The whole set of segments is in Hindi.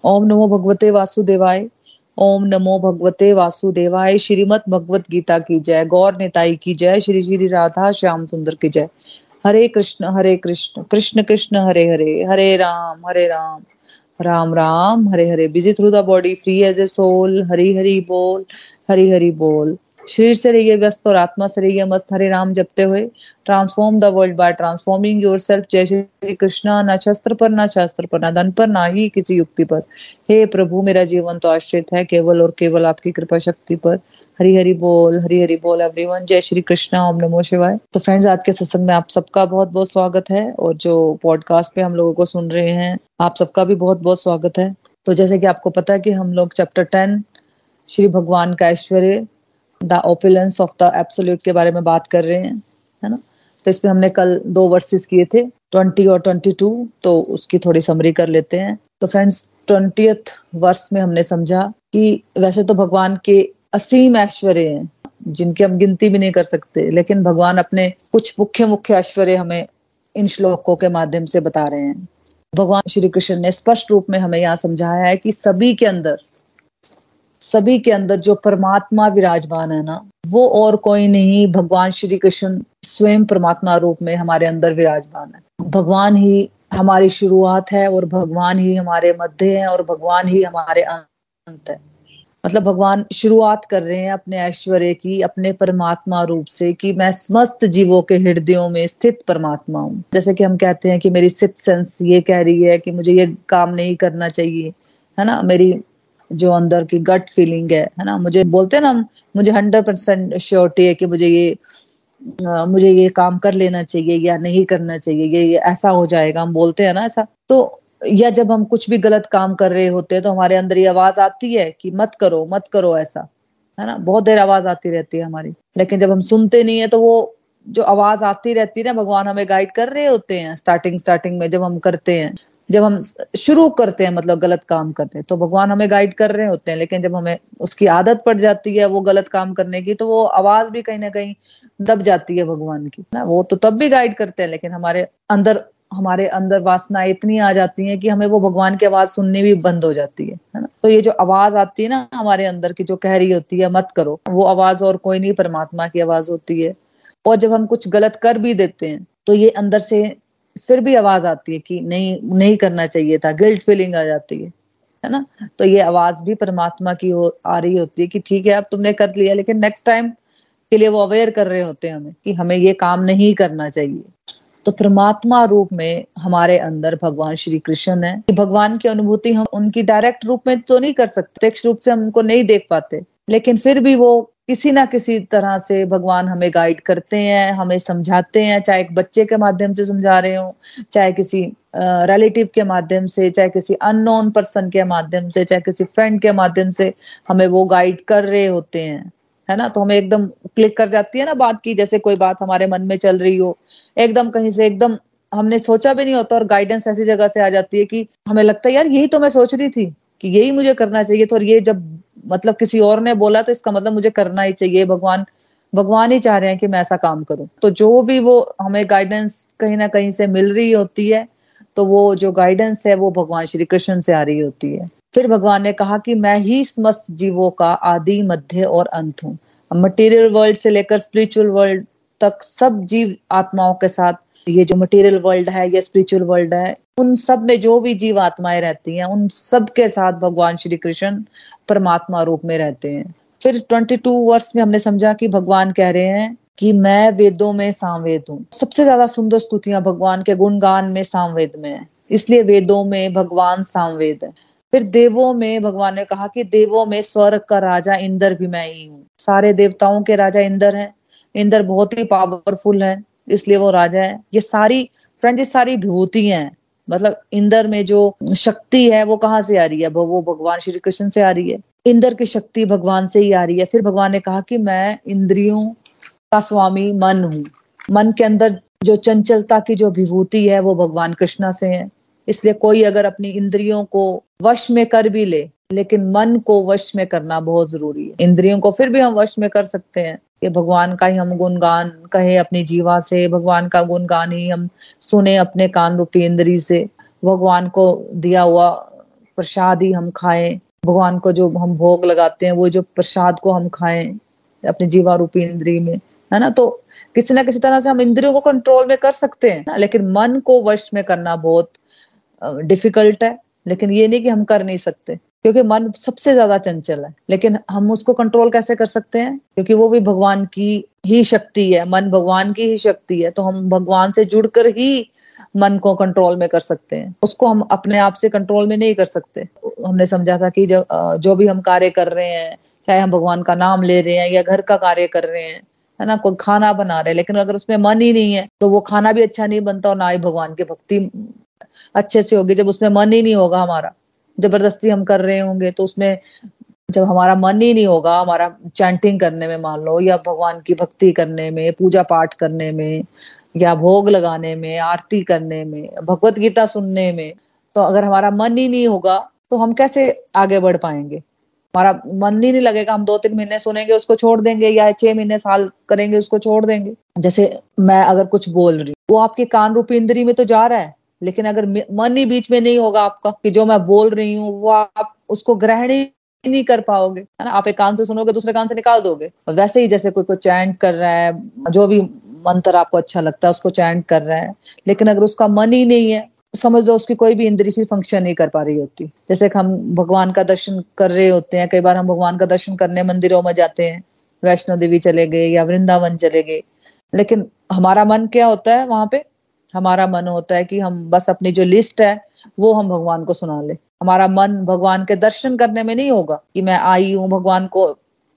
ओम नमो भगवते वासुदेवाय। ओम नमो भगवते वासुदेवाय। श्रीमद् भगवत गीता की जय। गौर निताई की जय। श्री श्री राधा श्याम सुंदर की जय। Hare Krishna Krishna Krishna Hare Hare, Hare Ram Ram Ram Hare Hare. Busy through the body, free as a soul. Hari Hari बोल, हरि हरि बोल। शरीर से रहिए व्यस्त और आत्मा से रहिए मस्त। हरे राम जपते हुए transform the world by transforming yourself. जय श्री कृष्णा। न शस्त्र पर, न शास्त्र पर, न धन पर, ना ही किसी युक्ति पर। हे प्रभु, मेरा जीवन तो आश्रित है केवल और केवल आपकी कृपा शक्ति पर। हरि हरि बोल एवरीवन। जय श्री कृष्णा। ओम नमो शिवाय। तो फ्रेंड्स, आज के सत्संग में आप सबका बहुत बहुत स्वागत है, और जो पॉडकास्ट पे हम लोगों को सुन रहे हैं, आप सबका भी बहुत बहुत स्वागत है। तो जैसे कि आपको पता है कि हम लोग चैप्टर 10 श्री भगवान का ऐश्वर्य, the opulence of the absolute के बारे में बात कर रहे हैं, है ना। तो इसमें हमने कल 2 वर्सेस किए थे, 20 और 22। तो उसकी थोड़ी समरी कर लेते हैं। तो फ्रेंड्स, 20th वर्ष में हमने समझा कि वैसे तो भगवान के असीम ऐश्वर्य हैं जिनकी हम गिनती भी नहीं कर सकते, लेकिन भगवान अपने कुछ मुख्य मुख्य ऐश्वर्य हमें इन श्लोकों के माध्यम से बता रहे हैं। भगवान श्री कृष्ण ने स्पष्ट रूप में हमें यहाँ समझाया है कि सभी के अंदर जो परमात्मा विराजमान है ना, वो और कोई नहीं, भगवान श्री कृष्ण स्वयं परमात्मा रूप में हमारे अंदर विराजमान है। भगवान ही हमारी शुरुआत है, और भगवान ही हमारे मध्य है, और भगवान ही हमारे अंत है। मतलब भगवान शुरुआत कर रहे हैं अपने ऐश्वर्य की, अपने परमात्मा रूप से, कि मैं समस्त जीवों के हृदयों में स्थित परमात्मा हूँ। जैसे कि हम कहते हैं कि मेरी सिक्स्थ सेंस ये कह रही है कि मुझे ये काम नहीं करना चाहिए, है ना। मेरी जो अंदर की गट फीलिंग है ना, मुझे बोलते हैं ना, मुझे 100% श्योरिटी है कि मुझे ये काम कर लेना चाहिए या नहीं करना चाहिए, ये ऐसा हो जाएगा, हम बोलते हैं ना ऐसा। तो या जब हम कुछ भी गलत काम कर रहे होते हैं तो हमारे अंदर ये आवाज आती है कि मत करो ऐसा, है ना। बहुत देर आवाज आती रहती है हमारी, लेकिन जब हम सुनते नहीं है तो वो जो आवाज आती रहती है ना, भगवान हमें गाइड कर रहे होते हैं स्टार्टिंग में, जब हम करते हैं, जब हम शुरू करते हैं, मतलब गलत काम करते हैं, तो भगवान हमें गाइड कर रहे होते हैं। लेकिन जब हमें उसकी आदत पड़ जाती है वो गलत काम करने की, तो वो आवाज भी कहीं ना कहीं दब जाती है भगवान की ना। वो तो तब भी गाइड करते हैं, लेकिन हमारे अंदर वासना इतनी आ जाती है कि हमें वो भगवान की आवाज सुननी भी बंद हो जाती है ना। तो ये जो आवाज आती है ना हमारे अंदर की, जो कह रही होती है मत करो, वो आवाज और कोई नहीं, परमात्मा की आवाज होती है। और जब हम कुछ गलत कर भी देते हैं तो ये अंदर से फिर भी आवाज आती है कि नहीं करना चाहिए था, गिल्ट फीलिंग आ जाती है ना। तो ये आवाज भी परमात्मा की आ रही होती है कि ठीक है, अब तुमने कर लिया, लेकिन नेक्स्ट टाइम के लिए वो अवेयर कर रहे होते हैं हमें कि हमें ये काम नहीं करना चाहिए। तो परमात्मा रूप में हमारे अंदर भगवान श्री कृष्ण है। भगवान की अनुभूति हम उनकी डायरेक्ट रूप में तो नहीं कर सकते, प्रत्यक्ष रूप से हम उनको नहीं देख पाते, लेकिन फिर भी वो किसी ना किसी तरह से भगवान हमें गाइड करते हैं, हमें समझाते हैं, चाहे एक बच्चे के माध्यम से समझा रहे हो, चाहे किसी रिलेटिव के माध्यम से, चाहे किसी अननोन पर्सन के माध्यम से, चाहे किसी फ्रेंड के माध्यम से हमें वो गाइड कर रहे होते हैं, है ना। तो हमें एकदम क्लिक कर जाती है ना बात की, जैसे कोई बात हमारे मन में चल रही हो, एकदम कहीं से, एकदम हमने सोचा भी नहीं होता, और गाइडेंस ऐसी जगह से आ जाती है कि हमें लगता है यार यही तो मैं सोच रही थी कि यही मुझे करना चाहिए। तो और ये जब मतलब किसी और ने बोला तो इसका मतलब मुझे करना ही चाहिए, भगवान ही चाह रहे हैं कि मैं ऐसा काम करूं। तो जो भी वो हमें गाइडेंस कहीं ना कहीं से मिल रही होती है, तो वो जो गाइडेंस है वो भगवान श्री कृष्ण से आ रही होती है। फिर भगवान ने कहा कि मैं ही समस्त जीवों का आदि, मध्य और अंत हूँ। मटेरियल वर्ल्ड से लेकर स्पिरिचुअल वर्ल्ड तक सब जीव आत्माओं के साथ, ये जो मटेरियल वर्ल्ड है, ये स्पिरिचुअल वर्ल्ड है, उन सब में जो भी जीव आत्माएं रहती हैं, उन सब के साथ भगवान श्री कृष्ण परमात्मा रूप में रहते हैं। फिर 22 वर्ष में हमने समझा कि भगवान कह रहे हैं कि मैं वेदों में सामवेद हूँ। सबसे ज्यादा सुंदर स्तुतियां भगवान के गुणगान में सामवेद में है, इसलिए वेदों में भगवान सामवेद है। फिर देवों में भगवान ने कहा कि देवों में स्वर्ग का राजा इंद्र भी मैं ही हूँ। सारे देवताओं के राजा इंद्र है, इंद्र बहुत ही पावरफुल है, इसलिए वो राजा है। ये सारी फ्रेंड, ये सारी विभूतियां हैं। मतलब इंद्र में जो शक्ति है वो कहाँ से आ रही है, वो भगवान श्री कृष्ण से आ रही है। इंद्र की शक्ति भगवान से ही आ रही है। फिर भगवान ने कहा कि मैं इंद्रियों का स्वामी मन हूँ। मन के अंदर जो चंचलता की जो विभूति है वो भगवान कृष्णा से है। इसलिए कोई अगर अपनी इंद्रियों को वश में कर भी ले, लेकिन मन को वश में करना बहुत जरूरी है। इंद्रियों को फिर भी हम वश में कर सकते हैं कि भगवान का ही हम गुणगान कहे अपनी जीवा से, भगवान का गुणगान ही हम सुने अपने कान रूपी इंद्री से, भगवान को दिया हुआ प्रसाद ही हम खाएं, भगवान को जो हम भोग लगाते हैं वो जो प्रसाद को हम खाएं अपने जीवा रूपी इंद्रिय में, है ना। तो किसी ना किसी तरह से हम इंद्रियों को कंट्रोल में कर सकते हैं ना, लेकिन मन को वश में करना बहुत डिफिकल्ट है। लेकिन ये नहीं कि हम कर नहीं सकते, क्योंकि मन सबसे ज्यादा चंचल है। लेकिन हम उसको कंट्रोल कैसे कर सकते हैं, क्योंकि वो भी भगवान की ही शक्ति है, मन भगवान की ही शक्ति है। तो हम भगवान से जुड़कर ही मन को कंट्रोल में कर सकते हैं, उसको हम अपने आप से कंट्रोल में नहीं कर सकते। हमने समझा था कि जो भी हम कार्य कर रहे हैं, चाहे हम भगवान का नाम ले रहे हैं या घर का कार्य कर रहे हैं, है ना, कोई खाना बना रहे हैं, लेकिन अगर उसमें मन ही नहीं है तो वो खाना भी अच्छा नहीं बनता और ना ही भगवान की भक्ति अच्छे से होगी। जब उसमें मन ही नहीं होगा, हमारा जबरदस्ती हम कर रहे होंगे, तो उसमें जब हमारा मन ही नहीं होगा, हमारा चैंटिंग करने में मान लो, या भगवान की भक्ति करने में, पूजा पाठ करने में, या भोग लगाने में, आरती करने में, भगवत गीता सुनने में, तो अगर हमारा मन ही नहीं होगा तो हम कैसे आगे बढ़ पाएंगे। हमारा मन ही नहीं लगेगा, हम 2-3 महीने सुनेंगे उसको छोड़ देंगे, या 6 महीने साल करेंगे उसको छोड़ देंगे। जैसे मैं अगर कुछ बोल रही हूँ, वो आपके कान रूपी इंद्री में तो जा रहा है, लेकिन अगर मन ही बीच में नहीं होगा आपका कि जो मैं बोल रही हूँ वो आप उसको ग्रहण ही नहीं कर पाओगे, है ना। आप एक कान से सुनोगे, दूसरे कान से निकाल दोगे। वैसे ही जैसे कोई चैंट कर रहा है, जो भी मंत्र आपको अच्छा लगता है उसको चैंट कर रहा है, लेकिन अगर उसका मन ही नहीं है, समझ लो उसकी कोई भी इंद्री फिर फंक्शन नहीं कर पा रही होती। जैसे कि हम भगवान का दर्शन कर रहे होते हैं, कई बार हम भगवान का दर्शन करने मंदिरों में जाते हैं, वैष्णो देवी चले गए या वृंदावन चले गए, लेकिन हमारा मन क्या होता है वहां पे? हमारा मन होता है कि हम बस अपनी जो लिस्ट है वो हम भगवान को सुना ले। हमारा मन भगवान के दर्शन करने में नहीं होगा कि मैं आई हूँ, भगवान को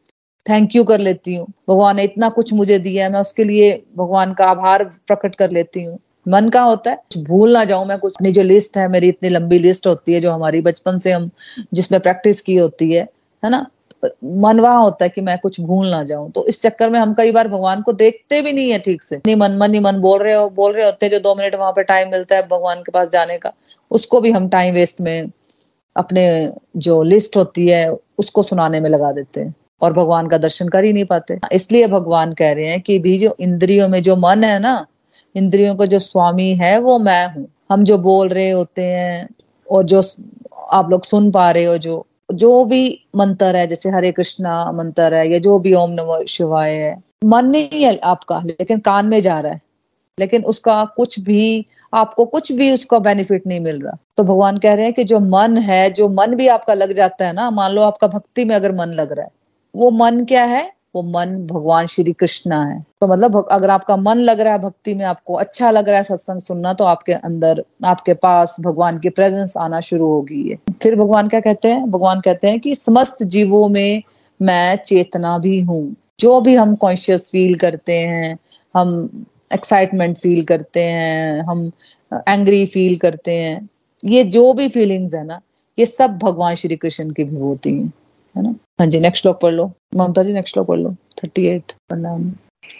थैंक यू कर लेती हूँ, भगवान ने इतना कुछ मुझे दिया है, मैं उसके लिए भगवान का आभार प्रकट कर लेती हूँ। मन का होता है कुछ भूल ना जाऊं मैं, कुछ अपनी जो लिस्ट है, मेरी इतनी लंबी लिस्ट होती है जो हमारी बचपन से हम जिसमें प्रैक्टिस की होती है ना। मन वहां होता है कि मैं कुछ भूल ना जाऊं। तो इस चक्कर में हम कई बार भगवान को देखते भी नहीं है ठीक से, नहीं मन ही मन बोल रहे होते हैं। जो 2 मिनट वहां पे टाइम मिलता है भगवान के पास जाने का, उसको भी हम टाइम वेस्ट में अपने जो लिस्ट होती है उसको सुनाने में लगा देते हैं और भगवान का दर्शन कर ही नहीं पाते। इसलिए भगवान कह रहे हैं कि भी जो इंद्रियों में जो मन है ना, इंद्रियों का जो स्वामी है वो मैं हूँ। हम जो बोल रहे होते हैं और जो आप लोग सुन पा रहे हो, जो भी मंत्र है, जैसे हरे कृष्णा मंत्र है या जो भी ओम नमः शिवाय है, मन नहीं है आपका, लेकिन कान में जा रहा है, लेकिन उसका कुछ भी आपको कुछ भी उसका बेनिफिट नहीं मिल रहा। तो भगवान कह रहे हैं कि जो मन है, जो मन भी आपका लग जाता है ना, मान लो आपका भक्ति में अगर मन लग रहा है, वो मन क्या है? वो मन भगवान श्री कृष्णा है। तो मतलब अगर आपका मन लग रहा है भक्ति में, आपको अच्छा लग रहा है सत्संग सुनना, तो आपके अंदर, आपके पास भगवान की प्रेजेंस आना शुरू होगी है। फिर भगवान क्या कहते हैं? भगवान कहते हैं कि समस्त जीवों में मैं चेतना भी हूँ। जो भी हम कॉन्शियस फील करते हैं, हम एक्साइटमेंट फील करते हैं, हम एंग्री फील करते हैं, ये जो भी फीलिंग्स है ना, ये सब भगवान श्री कृष्ण की विभूति है ना। हाँ जी, नेक्स्ट श्लोक पढ़ लो ममता जी, नेक्स्ट श्लोक पढ़ लो 38 प्रणाम।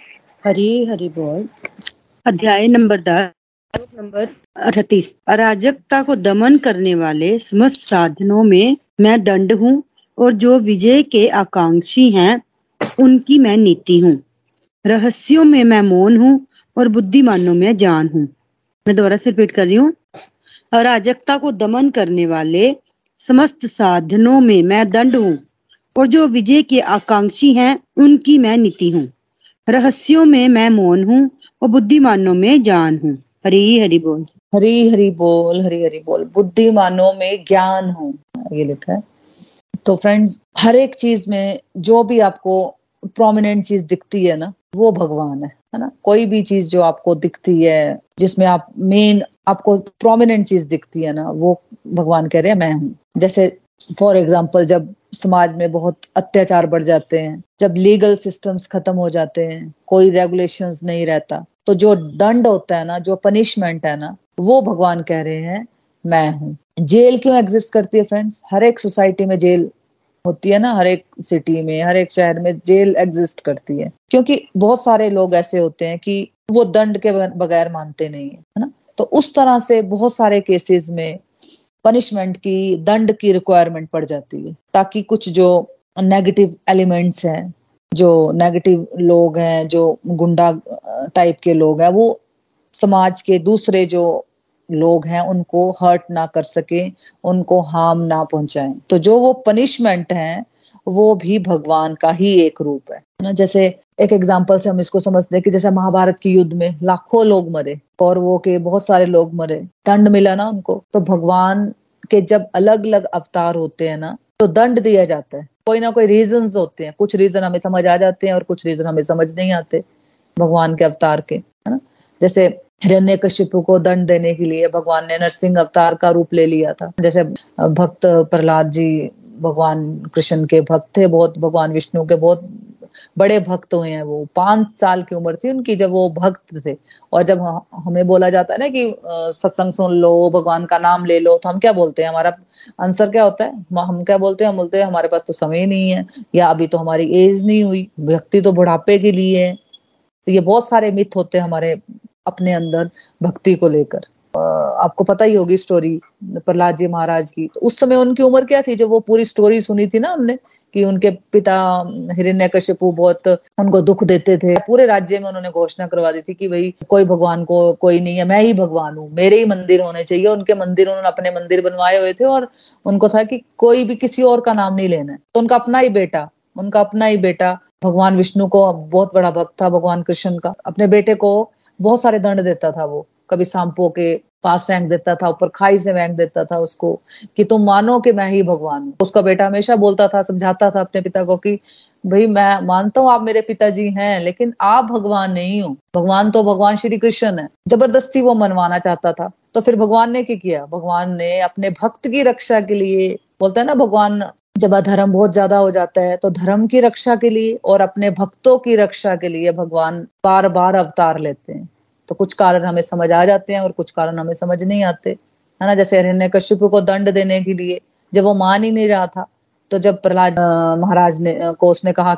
हरि हरि बोल। अध्याय नंबर 10, नंबर 38। अराजकता को दमन करने वाले समस्त साधनों में मैं दंड हूँ, और जो विजय के आकांक्षी हैं उनकी मैं नीति हूँ। रहस्यों में मैं मौन हूँ और बुद्धिमानों में जान हूँ। मैं दोबारा से रिपीट कर रही हूँ। अराजकता को दमन करने वाले समस्त साधनों में मैं दंड हूँ, और जो विजय के आकांक्षी हैं उनकी मैं नीति हूँ। रहस्यों में मैं मौन हूँ और बुद्धिमानों में जान हूँ। हरि हरि बोल। हरि हरि बोल, हरि हरि बोल। बुद्धिमानों में ज्ञान हूँ, ये लिखा है। तो फ्रेंड्स, हर एक चीज में जो भी आपको प्रोमिनेंट चीज दिखती है ना, वो भगवान है ना। कोई भी चीज जो आपको दिखती है, जिसमें आप मेन आपको प्रोमिनेंट चीज दिखती है ना, वो भगवान कह रहे हैं मैं हूँ। जैसे फॉर एग्जाम्पल, जब समाज में बहुत अत्याचार बढ़ जाते हैं, जब लीगल सिस्टम्स खत्म हो जाते हैं, कोई रेगुलेशंस नहीं रहता, तो जो दंड होता है ना, जो पनिशमेंट है ना, वो भगवान कह रहे हैं मैं हूँ। जेल क्यों एग्जिस्ट करती है फ्रेंड्स? हर एक सोसाइटी में जेल होती है ना, हर एक सिटी में, हर एक शहर में जेल एग्जिस्ट करती है, क्योंकि बहुत सारे लोग ऐसे होते हैं कि वो दंड के बगैर मानते नहीं है ना। तो उस तरह से बहुत सारे केसेस में पनिशमेंट की, दंड की रिक्वायरमेंट पड़ जाती है, ताकि कुछ जो नेगेटिव एलिमेंट्स हैं, जो नेगेटिव लोग हैं, जो गुंडा टाइप के लोग हैं, वो समाज के दूसरे जो लोग हैं उनको हर्ट ना कर सके, उनको हार्म ना पहुंचाएं। तो जो वो पनिशमेंट है वो भी भगवान का ही एक रूप है ना। जैसे एक एग्जांपल से हम इसको समझते हैं कि जैसे महाभारत के युद्ध में लाखों लोग मरे, कौरवों के बहुत सारे लोग मरे, दंड मिला ना उनको। तो भगवान के जब अलग अलग अवतार होते हैं ना, तो दंड दिया जाता है। कोई ना कोई रीजंस होते हैं, कुछ रीजन हमें समझ आ जाते हैं और कुछ रीजन हमें समझ नहीं आते भगवान के अवतार के, है ना। जैसे हिरण्यकशिपु को दंड देने के लिए भगवान ने नरसिंह अवतार का रूप ले लिया था। जैसे भक्त प्रहलाद जी भगवान कृष्ण के भक्त थे, बहुत भगवान विष्णु के बहुत बड़े भक्त हुए हैं। वो 5 साल की उम्र थी उनकी जब वो भक्त थे। और जब हमें बोला जाता है ना कि सत्संग सुन लो, भगवान का नाम ले लो, तो हम क्या बोलते हैं? हमारा आंसर क्या होता है? हम क्या बोलते हैं? हम बोलते हैं हमारे पास तो समय नहीं है, या अभी तो हमारी एज नहीं हुई, भक्ति तो बुढ़ापे के लिए है। तो ये बहुत सारे मिथ होते हैं हमारे अपने अंदर भक्ति को लेकर। आपको पता ही होगी स्टोरी प्रहलाद जी महाराज की। तो उस समय उनकी उम्र क्या थी? जब वो पूरी स्टोरी सुनी थी ना हमने कि उनके पिता हिरण्यकशिपु बहुत उनको दुख देते थे, पूरे राज्य में उन्होंने घोषणा करवा दी थी कि भाई कोई भगवान को कोई नहीं है, मैं ही भगवान हूँ, मेरे ही मंदिर होने चाहिए। उनके मंदिर, उन्होंने अपने मंदिर बनवाए हुए थे और उनको था कि कोई भी किसी और का नाम नहीं लेना है। तो उनका अपना ही बेटा भगवान विष्णु को बहुत बड़ा भक्त था, भगवान कृष्ण का, अपने बेटे को बहुत सारे दंड देता था। वो कभी सांपों के पास फेंक देता था, ऊपर खाई से फेंक देता था उसको, कि तुम मानो कि मैं ही भगवान हूँ। उसका बेटा हमेशा बोलता था, समझाता था अपने पिता को कि भाई मैं मानता हूँ आप मेरे पिताजी हैं, लेकिन आप भगवान नहीं हो, भगवान तो भगवान श्री कृष्ण है। जबरदस्ती वो मनवाना चाहता था। तो फिर भगवान ने क्या किया? भगवान ने अपने भक्त की रक्षा के लिए, बोलते हैं ना भगवान जब अधर्म बहुत ज्यादा हो जाता है तो धर्म की रक्षा के लिए और अपने भक्तों की रक्षा के लिए भगवान बार बार अवतार लेते हैं। तो कुछ कारण हमें समझ आ जाते हैं और कुछ कारण हमें समझ नहीं आते, है ना। जैसे हिरण्यकशिपु को दंड देने के लिए जब वो मान ही नहीं रहा था, तो जब प्रहलाद महाराज ने को उसने कहा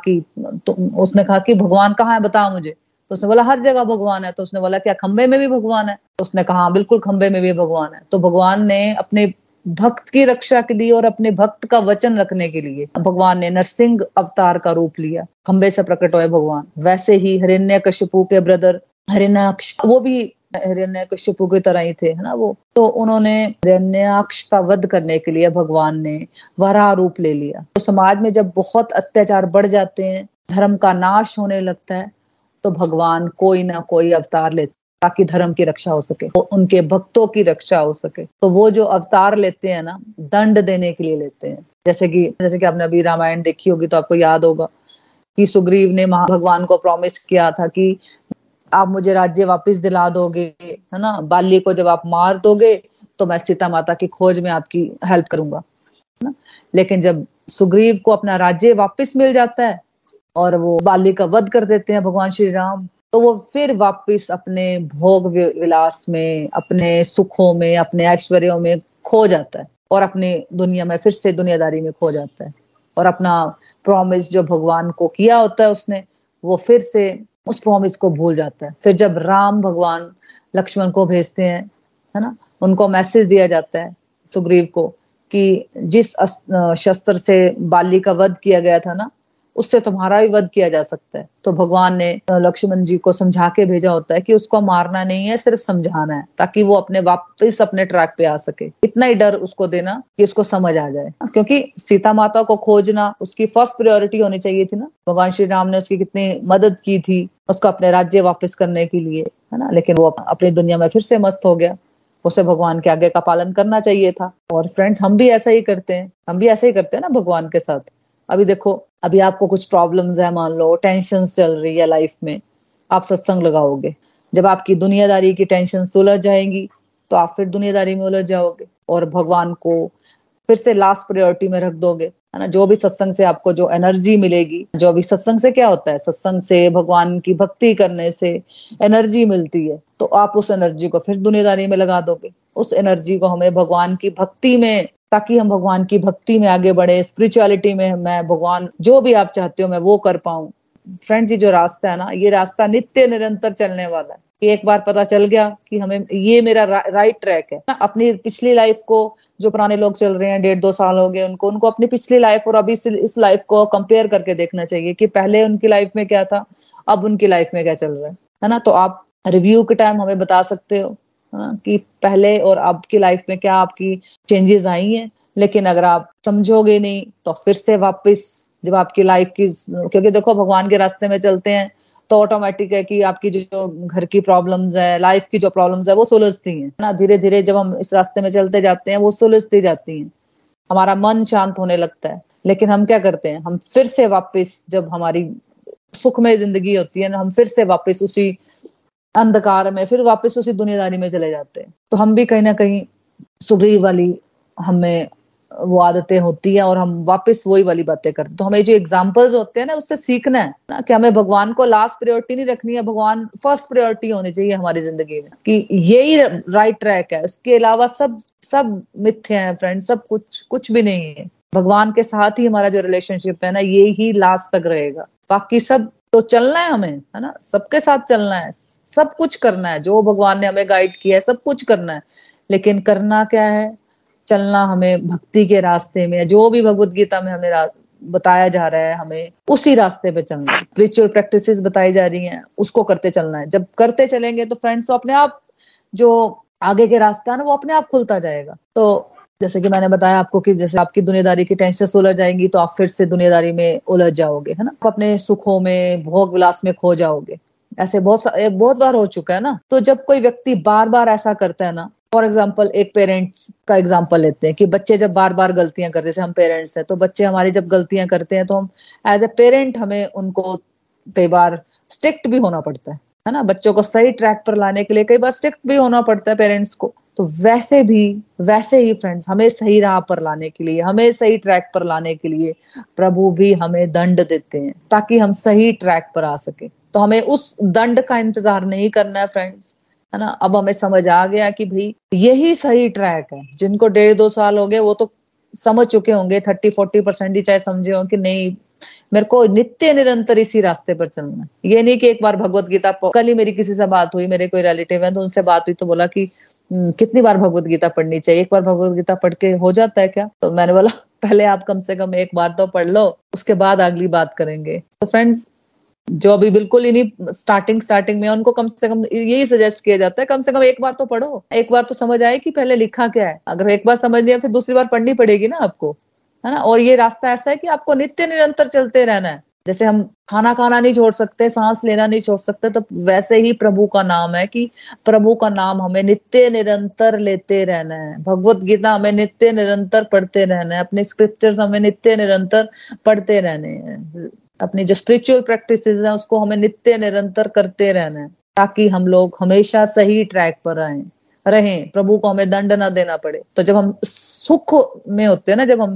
कि भगवान कहाँ है, बता मुझे। तो उसने बोला हर जगह भगवान है। तो उसने बोला क्या खंबे में भी भगवान है? तो उसने कहा बिल्कुल खंबे में भी भगवान है। तो भगवान ने अपने भक्त की रक्षा के लिए और अपने भक्त का वचन रखने के लिए भगवान ने नरसिंह अवतार का रूप लिया, खंबे से प्रकट हुए भगवान। वैसे ही हिरण्यकशिपु के ब्रदर हिरण्याक्ष, वो भी हिरण्यकशिपु की तरह ही थे, है ना वो। तो उन्होंने हिरण्याक्ष का वध करने के लिए भगवान ने वराह रूप ले लिया। तो समाज में जब बहुत अत्याचार बढ़ जाते हैं, धर्म का नाश होने लगता है, तो भगवान कोई ना कोई अवतार लेते ताकि धर्म की रक्षा हो सके, तो उनके भक्तों की रक्षा हो सके। तो वो जो अवतार लेते हैं ना, दंड देने के लिए लेते हैं। जैसे कि आपने अभी रामायण देखी होगी तो आपको याद होगा कि सुग्रीव ने भगवान को प्रॉमिस किया था कि आप मुझे राज्य वापस दिला दोगे, है ना। बाली को जब आप मार दोगे तो मैं सीता माता की खोज में आपकी हेल्प करूंगा, है ना। लेकिन जब सुग्रीव को अपना राज्य वापस मिल जाता है और वो बाली का वध कर देते हैं भगवान श्री राम, तो वो फिर वापस अपने भोग विलास में, अपने सुखों में, अपने ऐश्वर्यों में खो जाता है और अपनी दुनिया में फिर से दुनियादारी में खो जाता है और अपना प्रॉमिस जो भगवान को किया होता है उसने, वो फिर से उस प्रॉमिस को भूल जाता है। फिर जब राम भगवान लक्ष्मण को भेजते हैं, है ना, उनको मैसेज दिया जाता है सुग्रीव को कि जिस शस्त्र से बाली का वध किया गया था ना, उससे तुम्हारा भी वध किया जा सकता है। तो भगवान ने लक्ष्मण जी को समझा के भेजा होता है कि उसको मारना नहीं है, सिर्फ समझाना है ताकि वो वापस अपने ट्रैक पे आ सके। इतना ही डर उसको देना कि उसको समझ आ जाए, क्योंकि सीता माता को खोजना उसकी फर्स्ट प्रायोरिटी होनी चाहिए थी ना। भगवान श्री राम ने उसकी कितनी मदद की थी उसको अपने राज्य वापस करने के लिए, है ना। लेकिन वो अपनी दुनिया में फिर से मस्त हो गया। उसे भगवान के आगे का पालन करना चाहिए था। और फ्रेंड्स, हम भी ऐसा ही करते हैं ना भगवान के साथ। अभी देखो, अभी आपको कुछ प्रॉब्लम्स है, मान लो टेंशन चल रही है लाइफ में, आप सत्संग लगाओगे। जब आपकी दुनियादारी की टेंशन सुलझ जाएंगी तो आप फिर दुनियादारी में उलझ जाओगे और भगवान को फिर से लास्ट प्रायोरिटी में रख दोगे, है ना। जो भी सत्संग से आपको जो एनर्जी मिलेगी, जो अभी सत्संग से क्या होता है, सत्संग से भगवान की भक्ति करने से एनर्जी मिलती है, तो आप उस एनर्जी को फिर दुनियादारी में लगा दोगे। उस एनर्जी को हमें भगवान की भक्ति में, ताकि हम भगवान की भक्ति में आगे बढ़े, स्पिरिचुअलिटी में मैं भगवान जो भी आप चाहते हो मैं वो कर पाऊं। फ्रेंड्स, ये जो रास्ता है ना, ये रास्ता नित्य निरंतर चलने वाला है। एक बार पता चल गया कि हमें ये मेरा राइट ट्रैक है ना। अपनी पिछली लाइफ को, जो पुराने लोग चल रहे हैं 1.5-2 साल हो गए उनको अपनी पिछली लाइफ और अभी इस लाइफ को कंपेयर करके देखना चाहिए कि पहले उनकी लाइफ में क्या था, अब उनकी लाइफ में क्या चल रहा है ना। तो आप रिव्यू के टाइम हमें बता सकते हो हाँ, कि पहले और अब की लाइफ में क्या आपकी चेंजेस आई हैं। लेकिन अगर आप समझोगे नहीं तो फिर से वापस जब आपकी लाइफ की, क्योंकि देखो भगवान के रास्ते में चलते हैं तो ऑटोमेटिक है कि आपकी जो घर की प्रॉब्लम्स है, लाइफ की जो प्रॉब्लम्स है वो सुलझती हैं ना। धीरे धीरे जब हम इस रास्ते में चलते जाते हैं वो सुलझती जाती हैं, हमारा मन शांत होने लगता है। लेकिन हम क्या करते हैं, हम फिर से वापस, जब हमारी सुखमय जिंदगी होती है ना, हम फिर से वापस उसी अंधकार में, फिर वापस उसी दुनियादारी में चले जाते हैं। तो हम भी कहीं ना कहीं सुग्रीव वाली हमें वो आदतें होती है और हम वापस वही वाली बातें करते हैं। तो हमें जो एग्जाम्पल्स होते हैं ना उससे सीखना है ना, कि हमें भगवान को लास्ट प्रायोरिटी नहीं रखनी है, भगवान फर्स्ट प्रायोरिटी होनी चाहिए हमारी जिंदगी में, कि यही राइट ट्रैक है। उसके अलावा सब सब मिथ्या है फ्रेंड, सब कुछ भी नहीं है। भगवान के साथ ही हमारा जो रिलेशनशिप है ना, ये ही लास्ट तक रहेगा। बाकी सब तो चलना है हमें, है ना, सबके साथ चलना है, सब कुछ करना है, जो भगवान ने हमें गाइड किया है सब कुछ करना है। लेकिन करना क्या है, चलना हमें भक्ति के रास्ते में, जो भी भगवत गीता में हमें बताया जा रहा है, हमें उसी रास्ते पे चलना है। स्पिरिचुअल प्रैक्टिसेस बताई जा रही हैं, उसको करते चलना है। जब करते चलेंगे तो फ्रेंड्स, तो अपने आप जो आगे के रास्ता है ना वो अपने आप खुलता जाएगा। तो जैसे कि मैंने बताया आपको कि जैसे आपकी दुनियादारी की टेंशन उलझ जाएंगी तो आप फिर से दुनियादारी में उलझ जाओगे, है ना, आप अपने सुखों में, भोग विलास में खो जाओगे। ऐसे बहुत बार हो चुका है ना। तो जब कोई व्यक्ति बार बार ऐसा करता है ना, फॉर एग्जाम्पल एक पेरेंट्स का एग्जाम्पल लेते हैं कि बच्चे जब बार बार गलतियां करते, जैसे हम पेरेंट्स हैं तो बच्चे हमारी जब गलतियां करते हैं तो हम एज ए पेरेंट हमें उनको कई बार स्ट्रिक्ट भी होना पड़ता है ना, बच्चों को सही ट्रैक पर लाने के लिए कई बार स्ट्रिक्ट भी होना पड़ता है पेरेंट्स को। तो वैसे ही फ्रेंड्स, हमें सही राह पर लाने के लिए, हमें सही ट्रैक पर लाने के लिए प्रभु भी हमें दंड देते हैं ताकि हम सही ट्रैक पर आ सके। तो हमें उस दंड का इंतजार नहीं करना है फ्रेंड्स, है ना। अब हमें समझ आ गया कि भाई यही सही ट्रैक है। जिनको 1.5-2 साल हो गए वो तो समझ चुके होंगे, 30-40% ही चाहे समझे हो कि नहीं, मेरे को नित्य निरंतर इसी रास्ते पर चलना है। ये नहीं कि एक बार भगवत गीता, कल ही मेरी किसी से बात हुई, मेरे कोई रिलेटिव है तो उनसे बात हुई तो बोला कि कितनी बार भगवत गीता पढ़नी चाहिए, एक बार भगवत गीता पढ़ के हो जाता है क्या? तो मैंने बोला पहले आप कम से कम एक बार तो पढ़ लो, उसके बाद अगली बात करेंगे। तो फ्रेंड्स, जो अभी बिल्कुल ही नहीं स्टार्टिंग में, उनको कम से कम यही सजेस्ट किया जाता है, कम से कम एक बार तो पढ़ो, एक बार तो समझ आए कि पहले लिखा क्या है। अगर एक बार समझ लिया फिर दूसरी बार पढ़नी पड़ेगी ना आपको, है ना। और ये रास्ता ऐसा है कि आपको नित्य निरंतर चलते रहना है। जैसे हम खाना खाना नहीं छोड़ सकते, सांस लेना नहीं छोड़ सकते, तो वैसे ही प्रभु का नाम है कि प्रभु का नाम हमें नित्य निरंतर लेते रहना है। भगवत गीता हमें नित्य निरंतर पढ़ते रहना है, अपने स्क्रिप्चर्स हमें नित्य निरंतर पढ़ते रहने हैं, अपनी जो स्पिरिचुअल प्रैक्टिसेस है उसको हमें नित्य निरंतर करते रहना है, ताकि हम लोग हमेशा सही ट्रैक पर रहें, प्रभु को हमें दंड ना देना पड़े। तो जब हम सुख में होते हैं ना, जब हम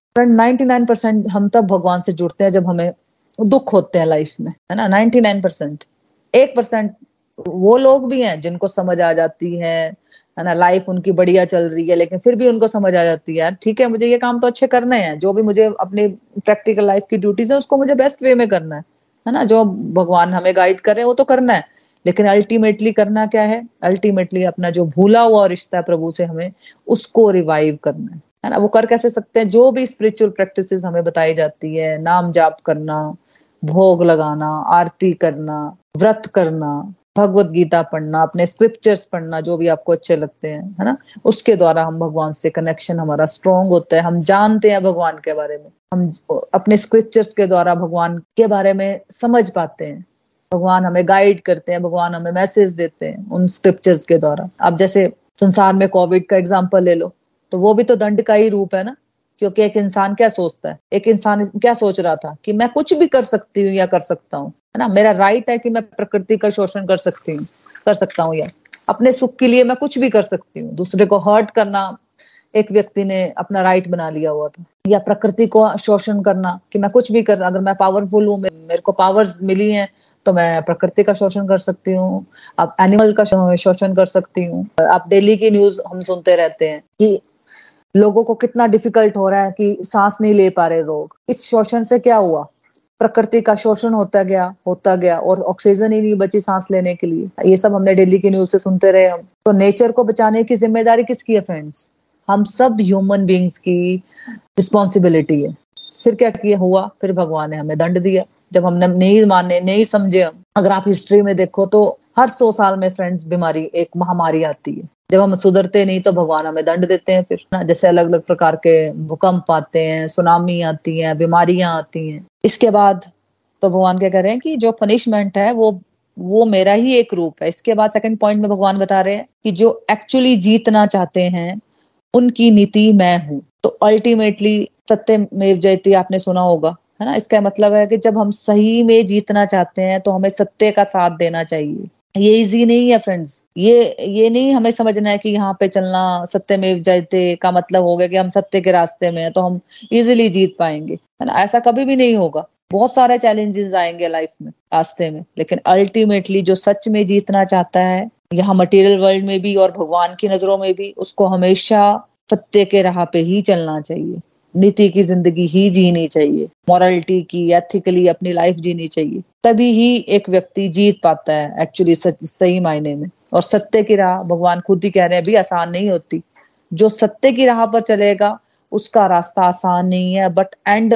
99% हम तब भगवान से जुड़ते हैं जब हमें दुख होते हैं लाइफ में, है ना। 99%, 1% वो लोग भी हैं जिनको समझ आ जाती है ना, लाइफ उनकी बढ़िया चल रही है लेकिन फिर भी उनको समझ आ जाती है, यार ठीक है मुझे ये काम तो अच्छे करने हैं, जो भी मुझे अपनी प्रैक्टिकल लाइफ की ड्यूटीज है उसको मुझे बेस्ट वे में करना है ना, जो भगवान हमें गाइड कर रहे हैं वो तो करना है। लेकिन अल्टीमेटली करना क्या है, अल्टीमेटली अपना जो भूला हुआ रिश्ता है प्रभु से, हमें उसको रिवाइव करना है ना। वो कर कैसे सकते हैं? जो भी स्पिरिचुअल प्रैक्टिसेस हमें बताई जाती है, नाम जाप करना, भोग लगाना, आरती करना, व्रत करना, भगवत गीता पढ़ना, अपने स्क्रिप्चर्स पढ़ना, जो भी आपको अच्छे लगते हैं, है ना, उसके द्वारा हम भगवान से कनेक्शन हमारा स्ट्रांग होता है। हम जानते हैं भगवान के बारे में, हम अपने स्क्रिप्चर्स के द्वारा भगवान के बारे में समझ पाते हैं, भगवान हमें गाइड करते हैं, भगवान हमें मैसेज देते हैं उन स्क्रिप्चर्स के द्वारा। अब जैसे संसार में कोविड का एग्जाम्पल ले लो, तो वो भी तो दंड का ही रूप है ना। क्योंकि एक इंसान क्या सोचता है, एक इंसान क्या सोच रहा था कि मैं कुछ भी कर सकती हूँ या कर सकता हूँ, है ना, मेरा राइट है कि मैं प्रकृति का शोषण कर सकता हूँ, या अपने सुख के लिए मैं कुछ भी कर सकती हूँ। दूसरे को हर्ट करना एक व्यक्ति ने अपना राइट बना लिया हुआ था, या प्रकृति को शोषण करना कि मैं कुछ भी कर, अगर मैं पावरफुल हूँ, मेरे को पावर्स मिली हैं तो मैं प्रकृति का शोषण कर सकती हूँ, अब एनिमल का शोषण कर सकती हूँ। आप डेली की न्यूज हम सुनते रहते हैं कि लोगों को कितना डिफिकल्ट हो रहा है कि सांस नहीं ले पा रहे लोग। इस शोषण से क्या हुआ, प्रकृति का शोषण होता गया और ऑक्सीजन ही नहीं बची सांस लेने के लिए। ये सब हमने डेली की न्यूज से सुनते रहे हम। तो नेचर को बचाने की जिम्मेदारी किसकी है फ्रेंड्स? हम सब ह्यूमन बींग्स की रिस्पॉन्सिबिलिटी है। फिर क्या किया हुआ, फिर भगवान ने हमें दंड दिया जब हमने नहीं माने, नहीं समझे। अगर आप हिस्ट्री में देखो तो हर 100 साल में फ्रेंड्स बीमारी, एक महामारी आती है। जब हम सुधरते नहीं तो भगवान हमें दंड देते हैं फिर ना, जैसे अलग अलग प्रकार के भूकंप आते हैं, सुनामी आती है, बीमारियां आती हैं। इसके बाद तो भगवान क्या कह रहे हैं कि जो पनिशमेंट है वो मेरा ही एक रूप है। इसके बाद सेकंड पॉइंट में भगवान बता रहे हैं कि जो एक्चुअली जीतना चाहते हैं उनकी नीति मैं हूं। तो अल्टीमेटली सत्यमेव जयते आपने सुना होगा, है ना। इसका मतलब है कि जब हम सही में जीतना चाहते हैं तो हमें सत्य का साथ देना चाहिए। ये इजी नहीं है फ्रेंड्स, ये नहीं हमें समझना है कि यहाँ पे चलना सत्यमेव जयते का मतलब हो गया कि हम सत्य के रास्ते में हैं तो हम इजीली जीत पाएंगे, है ना। ऐसा कभी भी नहीं होगा। बहुत सारे चैलेंजेस आएंगे लाइफ में, रास्ते में, लेकिन अल्टीमेटली जो सच में जीतना चाहता है यहाँ मटेरियल वर्ल्ड में भी और भगवान की नजरों में भी, उसको हमेशा सत्य के राह पे ही चलना चाहिए, नीति की जिंदगी ही जीनी चाहिए, मॉरलिटी की, एथिकली अपनी लाइफ जीनी चाहिए। तभी ही एक व्यक्ति जीत पाता है एक्चुअली सही मायने में। और सत्य की राह भगवान खुद ही कह रहे हैं भी आसान नहीं होती। जो सत्य की राह पर चलेगा उसका रास्ता आसान नहीं है, बट एंड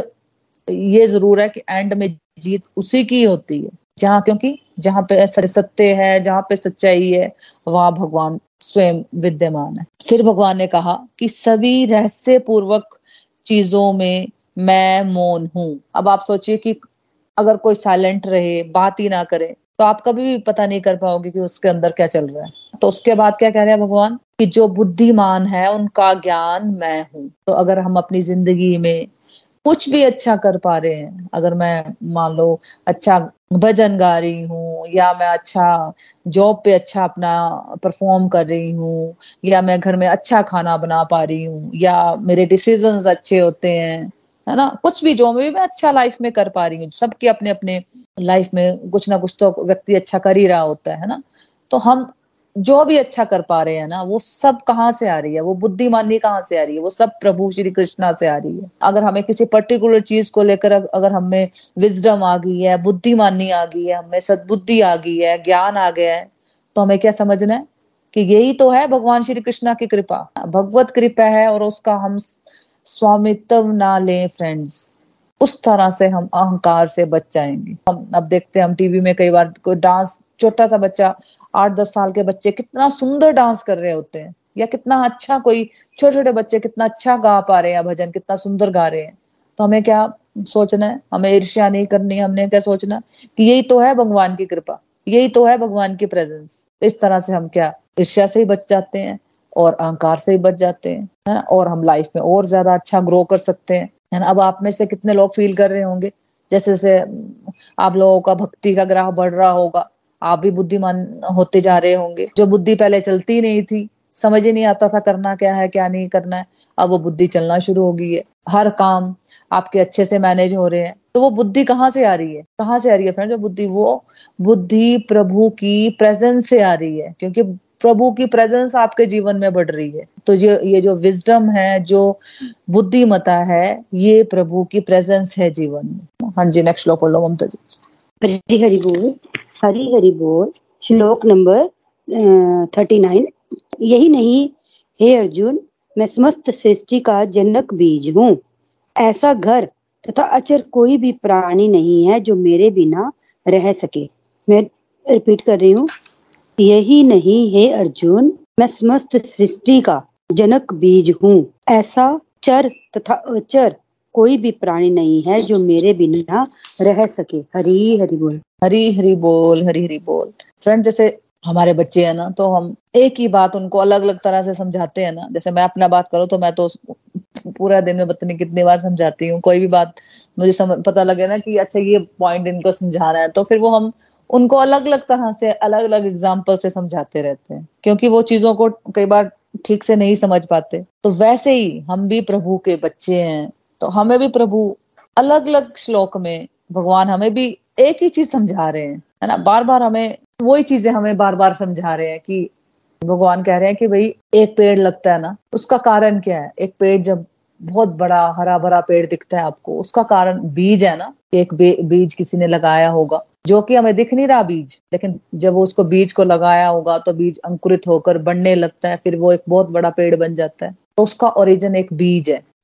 ये जरूर है कि एंड में जीत उसी की होती है जहाँ, क्योंकि जहाँ पे सत्य है, जहाँ पे सच्चाई है, वहां भगवान स्वयं विद्यमान है। फिर भगवान ने कहा कि सभी रहस्य पूर्वक चीजों में मैं मौन हूं। अब आप सोचिए कि अगर कोई साइलेंट रहे, बात ही ना करे, तो आप कभी भी पता नहीं कर पाओगे कि उसके अंदर क्या चल रहा है। तो उसके बाद क्या कह रहे हैं भगवान कि जो बुद्धिमान है उनका ज्ञान मैं हूं। तो अगर हम अपनी जिंदगी में कुछ भी अच्छा कर पा रहे हैं, अगर मैं मान लो अच्छा भजन गा रही हूँ, या मैं अच्छा जॉब पे अच्छा अपना परफॉर्म कर रही हूँ, या मैं घर में अच्छा खाना बना पा रही हूँ, या मेरे डिसीजंस अच्छे होते हैं, है ना, कुछ भी जो भी मैं अच्छा लाइफ में कर पा रही हूँ। सबके अपने अपने लाइफ में कुछ ना कुछ तो व्यक्ति अच्छा कर ही रहा होता है ना। तो हम जो भी अच्छा कर पा रहे हैं ना, वो सब कहाँ से आ रही है, वो बुद्धिमानी कहाँ से आ रही है, वो सब प्रभु श्री कृष्णा से आ रही है। अगर हमें किसी पर्टिकुलर चीज को लेकर अगर हमें विजडम आ गई है, बुद्धिमानी आ गई है, हमें सद्बुद्धि आ गई है, ज्ञान आ गया है, तो हमें क्या समझना है कि यही तो है भगवान श्री कृष्णा की कृपा, भगवत कृपा है। और उसका हम स्वामित्व ना लें फ्रेंड्स, उस तरह से हम अहंकार से बच जाएंगे। हम अब देखते हैं, हम टीवी में कई बार कोई डांस, छोटा सा बच्चा 8-10 साल के बच्चे कितना सुंदर डांस कर रहे होते हैं, या कितना अच्छा कोई छोटे छोटे बच्चे कितना अच्छा गा पा रहे हैं भजन, कितना सुंदर गा रहे हैं। तो हमें क्या सोचना है, हमें ईर्ष्या नहीं करनी, हमने क्या सोचना कि यही तो है भगवान की कृपा, यही तो है भगवान की प्रेजेंस। इस तरह से हम क्या ईर्ष्या से ही बच जाते हैं और अहंकार से ही बच जाते हैं, है ना। और हम लाइफ में और ज्यादा अच्छा ग्रो कर सकते हैं, है ना। अब आप में से कितने लोग फील कर रहे होंगे जैसे जैसे आप लोगों का भक्ति का ग्राफ बढ़ रहा होगा, आप भी बुद्धिमान होते जा रहे होंगे। जो बुद्धि पहले चलती नहीं थी, समझ ही नहीं आता था करना क्या है क्या नहीं करना है, अब वो बुद्धि चलना शुरू हो गई है। हर काम आपके अच्छे से मैनेज हो रहे हैं। तो वो बुद्धि कहाँ से आ रही है, कहाँ से आ रही है फ्रेंड? जो बुद्धि, वो बुद्धि प्रभु की प्रेजेंस से आ रही है, क्योंकि प्रभु की प्रेजेंस आपके जीवन में बढ़ रही है। तो ये जो विजडम है, जो बुद्धिमता है, ये प्रभु की प्रेजेंस है जीवन में। हाँ जी, नेक्स्ट श्लोक पढ़ लो ममता जी। हरि हरि बोल, हरि हरि बोल। श्लोक नंबर 39। यही नहीं हे अर्जुन, मैं समस्त सृष्टि का जनक बीज हूँ। ऐसा घर तथा अचर कोई भी प्राणी नहीं है जो मेरे बिना रह सके। मैं रिपीट कर रही हूँ, यही नहीं हे अर्जुन, मैं समस्त सृष्टि का जनक बीज हूँ। ऐसा चर तथा अचर कोई भी प्राणी नहीं है जो मेरे बिना रह सके। हरि हरि बोल, हरी हरी बोल, हरी हरी बोल। फ्रेंड, जैसे हमारे बच्चे हैं ना, तो हम एक ही बात उनको अलग अलग तरह से समझाते हैं ना। जैसे मैं अपना बात करूँ तो मैं तो पूरा दिन में पता नहीं कितनी बार समझाती हूँ। कोई भी बात मुझे पता लगे ना कि अच्छा ये पॉइंट इनको समझाना है, तो फिर वो हम उनको अलग अलग तरह से, अलग अलग एग्जाम्पल से समझाते रहते हैं, क्योंकि वो चीजों को कई बार ठीक से नहीं समझ पाते। तो वैसे ही हम भी प्रभु के बच्चे हैं, तो हमें भी प्रभु अलग अलग श्लोक में भगवान हमें भी एक ही चीज समझा रहे हैं, है ना। बार बार हमें वही चीजें हमें बार बार समझा रहे हैं कि भगवान कह रहे हैं कि भाई एक पेड़ लगता है ना, उसका कारण क्या है? एक पेड़ जब बहुत बड़ा हरा भरा पेड़ दिखता है आपको, उसका कारण बीज है ना। एक बीज किसी ने लगाया होगा, जो कि हमें दिख नहीं रहा बीज, लेकिन जब वो उसको बीज को लगाया होगा तो बीज अंकुरित होकर बढ़ने लगता है, फिर वो एक बहुत बड़ा पेड़ बन जाता है। तो उसका ओरिजिन एक बीज है।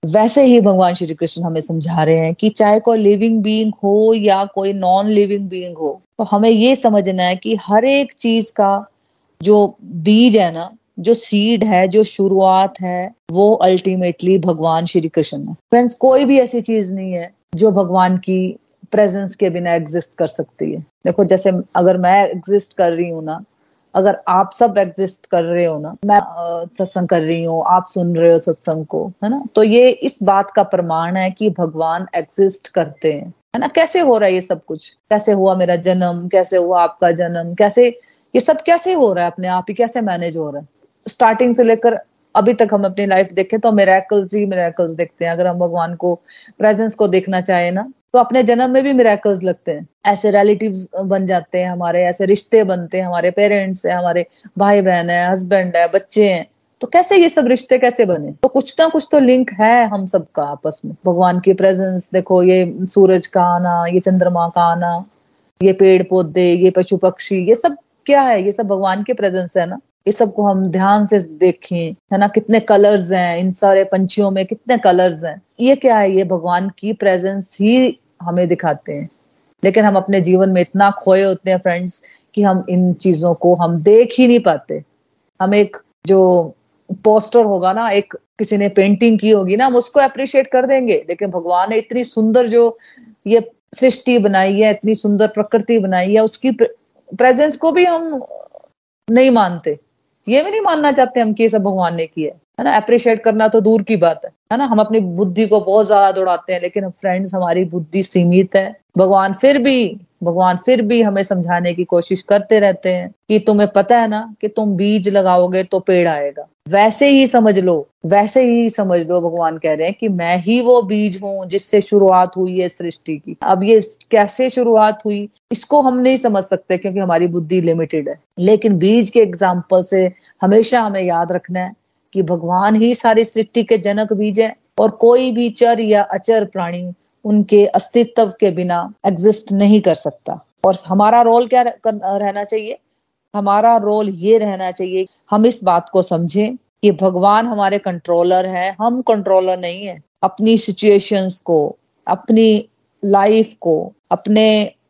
वैसे ही भगवान श्री कृष्ण हमें समझा रहे हैं कि चाहे कोई लिविंग बीइंग हो या कोई नॉन लिविंग बीइंग हो, तो हमें ये समझना है कि हर एक चीज का जो बीज है ना, जो सीड है, जो शुरुआत है, वो अल्टीमेटली भगवान श्री कृष्ण है। फ्रेंड्स, कोई भी ऐसी चीज नहीं है जो भगवान की प्रेजेंस के बिना एग्जिस्ट कर सकती है। देखो, जैसे अगर मैं एग्जिस्ट कर रही हूँ ना, अगर आप सब एग्जिस्ट कर रहे हो ना, मैं सत्संग कर रही हूँ, आप सुन रहे हो सत्संग को, है ना, तो ये इस बात का प्रमाण है कि भगवान एग्जिस्ट करते हैं, है ना। कैसे हो रहा है ये सब कुछ? कैसे हुआ मेरा जन्म, कैसे हुआ आपका जन्म, कैसे ये सब कैसे हो रहा है? अपने आप ही कैसे मैनेज हो रहा है? स्टार्टिंग से लेकर अभी तक हम अपनी लाइफ देखें तो मिरेकल्स ही मिरेकल्स देखते हैं। अगर हम भगवान को, प्रेजेंस को देखना चाहे ना, तो अपने जन्म में भी मिरेकल्स लगते हैं। ऐसे रिलेटिव्स बन जाते हैं हमारे, ऐसे रिश्ते बनते हैं, हमारे पेरेंट्स है, हमारे भाई बहन है, हस्बैंड है, बच्चे हैं। तो कैसे ये सब रिश्ते कैसे बने? तो कुछ ना कुछ तो लिंक है हम सबका आपस में। भगवान की प्रेजेंस देखो, ये सूरज का आना, ये चंद्रमा का आना, ये पेड़ पौधे, ये पशु पक्षी, ये सब क्या है? ये सब भगवान की प्रेजेंस है ना। ये सब को हम ध्यान से देखें, है ना, कितने कलर्स हैं इन सारे पंछियों में, कितने कलर्स हैं। ये क्या है? ये भगवान की प्रेजेंस ही हमें दिखाते हैं। लेकिन हम अपने जीवन में इतना खोए होते हैं फ्रेंड्स कि हम इन चीजों को हम देख ही नहीं पाते। हम एक जो पोस्टर होगा ना, एक किसी ने पेंटिंग की होगी ना, हम उसको अप्रिशिएट कर देंगे, लेकिन भगवान ने इतनी सुंदर जो ये सृष्टि बनाई है, इतनी सुंदर प्रकृति बनाई है, उसकी प्रेजेंस को भी हम नहीं मानते। ये भी नहीं मानना चाहते हम कि ये सब भगवान ने किया है ना। अप्रिशिएट करना तो दूर की बात है ना। हम अपनी बुद्धि को बहुत ज्यादा दौड़ाते हैं, लेकिन फ्रेंड्स, हमारी बुद्धि सीमित है। भगवान फिर भी हमें समझाने की कोशिश करते रहते हैं कि तुम्हें पता है ना कि तुम बीज लगाओगे तो पेड़ आएगा। वैसे ही समझ लो, वैसे ही समझ लो, भगवान कह रहे हैं कि मैं ही वो बीज हूं जिससे शुरुआत हुई है सृष्टि की। अब ये कैसे शुरुआत हुई, इसको हम नहीं समझ सकते क्योंकि हमारी बुद्धि लिमिटेड है। लेकिन बीज के एग्जाम्पल से हमेशा हमें याद रखना है कि भगवान ही सारी सृष्टि के जनक बीज है, और कोई भी चर या अचर प्राणी उनके अस्तित्व के बिना एग्जिस्ट नहीं कर सकता। और हमारा रोल क्या रहना चाहिए? हमारा रोल ये रहना चाहिए, हम इस बात को समझें कि भगवान हमारे कंट्रोलर हैं, हम कंट्रोलर नहीं है। अपनी सिचुएशंस को, अपनी लाइफ को, अपने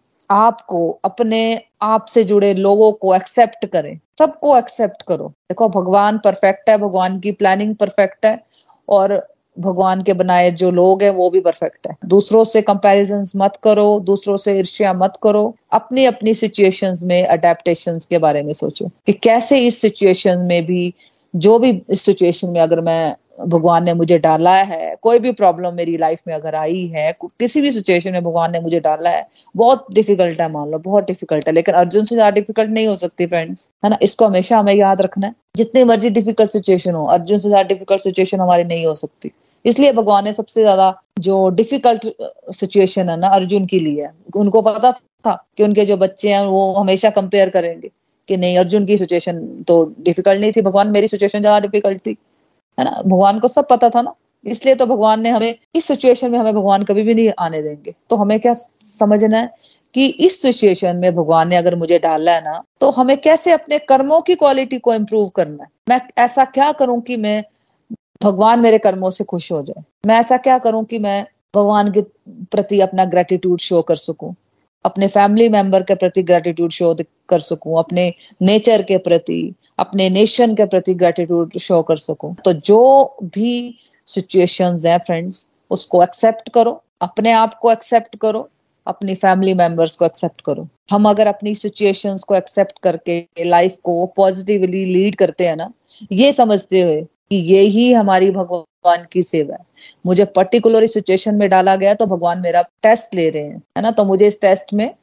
आप को, अपने आप से जुड़े लोगों को एक्सेप्ट करें, सबको एक्सेप्ट करो। देखो, भगवान परफेक्ट है, भगवान की प्लानिंग परफेक्ट है, और भगवान के बनाए जो लोग हैं वो भी परफेक्ट है। दूसरों से कंपैरिजंस मत करो, दूसरों से ईर्ष्या मत करो। अपनी अपनी सिचुएशंस में अडेप्टेशंस के बारे में सोचो कि कैसे इस सिचुएशन में भी, जो भी इस सिचुएशन में अगर मैं, भगवान ने मुझे डाला है, कोई भी प्रॉब्लम मेरी लाइफ में अगर आई है, किसी भी सिचुएशन में भगवान ने मुझे डाला है, बहुत डिफिकल्ट है, मान लो बहुत डिफिकल्ट है, लेकिन अर्जुन से ज्यादा डिफिकल्ट नहीं हो सकती फ्रेंड्स, है ना। इसको हमेशा हमें याद रखना है। जितनी मर्जी डिफिकल्ट सिचुएशन हो, अर्जुन से ज्यादा डिफिकल्ट सिचुएशन हमारी नहीं हो सकती। इसलिए भगवान ने सबसे ज्यादा जो डिफिकल्ट सिचुएशन है ना अर्जुन की ली है। उनको पता था कि उनके जो बच्चे हैं वो हमेशा कंपेयर करेंगे कि नहीं, अर्जुन की सिचुएशन तो डिफिकल्ट नहीं थी, भगवान मेरी सिचुएशन ज्यादा डिफिकल्ट थी, है ना। भगवान को सब पता था ना, इसलिए तो भगवान ने हमें इस सिचुएशन में, हमें भगवान कभी भी नहीं आने देंगे। तो हमें क्या समझना है कि इस सिचुएशन में भगवान ने अगर मुझे डाला है ना, तो हमें कैसे अपने कर्मों की क्वालिटी को इम्प्रूव करना है। मैं ऐसा क्या करूं कि मैं, भगवान मेरे कर्मों से खुश हो जाए। मैं ऐसा क्या करूं कि मैं भगवान के प्रति अपना ग्रेटिट्यूड शो कर सकूं, अपने फैमिली मेंबर के प्रति ग्रेटिट्यूड शो कर सकूं, अपने नेचर के प्रति, अपने नेशन के प्रति ग्रेटिट्यूड शो कर सकूं। तो जो भी सिचुएशंस है फ्रेंड्स, उसको एक्सेप्ट करो, अपने आप को एक्सेप्ट करो, अपनी फैमिली मेंबर्स को एक्सेप्ट करो। हम अगर अपनी सिचुएशंस को एक्सेप्ट करके लाइफ को पॉजिटिवली लीड करते हैं ना, ये समझते हुए कि ये ही हमारी भगवान की सेवा है। मुझे पर्टिकुलर सिचुएशन में डाला गया तो भगवान मेरा टेस्ट ले रहे हैं, है ना। तो मुझे इस टेस्ट में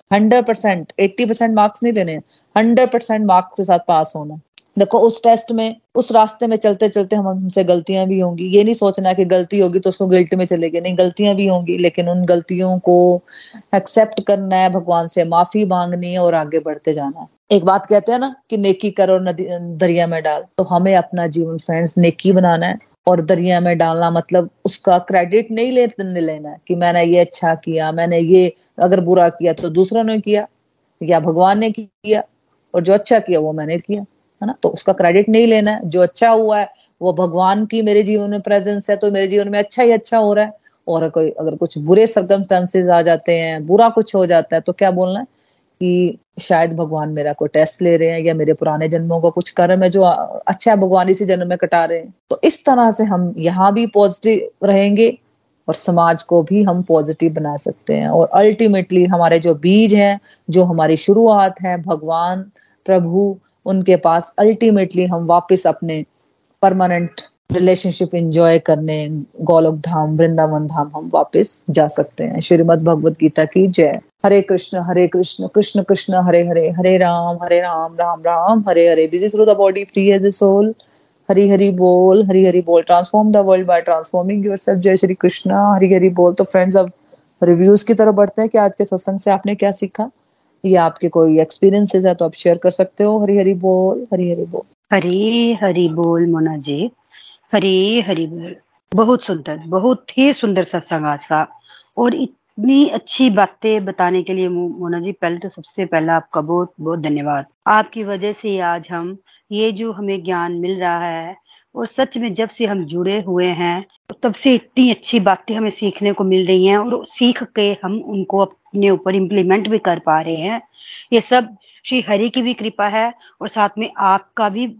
100%, 80% मार्क्स नहीं लेने, 100% मार्क्स के साथ पास होना। देखो, उस टेस्ट में, उस रास्ते में चलते चलते हमसे गलतियां भी होंगी। ये नहीं सोचना कि गलती होगी तो उसको गिल्ट में चलेंगे, नहीं, गलतियां भी होंगी, लेकिन उन गलतियों को एक्सेप्ट करना है, भगवान से माफी मांगनी है और आगे बढ़ते जाना है। एक बात कहते हैं ना कि नेकी करो नदी दरिया में डाल, तो हमें अपना जीवन फ्रेंड्स नेकी बनाना है। और दरिया में डालना मतलब उसका क्रेडिट नहीं लेना है कि मैंने ये अच्छा किया, मैंने ये अगर बुरा किया तो दूसरों ने किया या भगवान ने किया, और जो अच्छा किया वो मैंने किया। है ना। तो उसका क्रेडिट नहीं लेना है। जो अच्छा हुआ है वो भगवान की मेरे जीवन में प्रेजेंस है, तो मेरे जीवन में अच्छा ही अच्छा हो रहा है। और कोई अगर कुछ बुरे सर्कमस्टांसेस आ जाते हैं, बुरा कुछ हो जाता है, तो क्या बोलना है कि शायद भगवान मेरा कोई टेस्ट ले रहे हैं, या मेरे पुराने जन्मों का कुछ कर्म है जो अच्छा है, भगवान इसी जन्म में कटा रहे हैं। तो इस तरह से हम यहाँ भी पॉजिटिव रहेंगे और समाज को भी हम पॉजिटिव बना सकते हैं। और अल्टीमेटली हमारे जो बीज हैं, जो हमारी शुरुआत है, भगवान प्रभु, उनके पास अल्टीमेटली हम वापस अपने परमानेंट रिलेशनशिप एंजॉय करने गोलोक धाम, वृंदावन धाम हम वापस जा सकते हैं। श्रीमद् भगवत गीता की जय। Hare Krishna Krishna Krishna Hare Hare, Hare Ram Ram Ram Hare Hare. Busy through the body, free as a soul. Hari Hari बोल, हरी हरी बोल। Transform the world by transforming yourself. जय श्री कृष्ण, हरी हरी बोल। तो फ्रेंड्स, अब रिव्यूज की तरफ बढ़ते हैं कि आज के सत्संग से आपने क्या सीखा, या आपके कोई एक्सपीरियंसेस है तो आप शेयर कर सकते हो। हरी हरी बोल, हरी हरी बोल। हरी हरी बोल मोना जी, हरी हरी बोल। बहुत सुंदर, बहुत ही सुंदर सत्संग आज का, और इतनी अच्छी बातें बताने के लिए मोना जी, पहले तो सबसे पहला आपका बहुत बहुत धन्यवाद। आपकी वजह से आज हम ये जो हमें ज्ञान मिल रहा है, और सच में जब से हम जुड़े हुए हैं तब से इतनी अच्छी बातें हमें सीखने को मिल रही हैं, और सीख के हम उनको अपने ऊपर इम्प्लीमेंट भी कर पा रहे हैं। ये सब श्री हरि की भी कृपा है, और साथ में आपका भी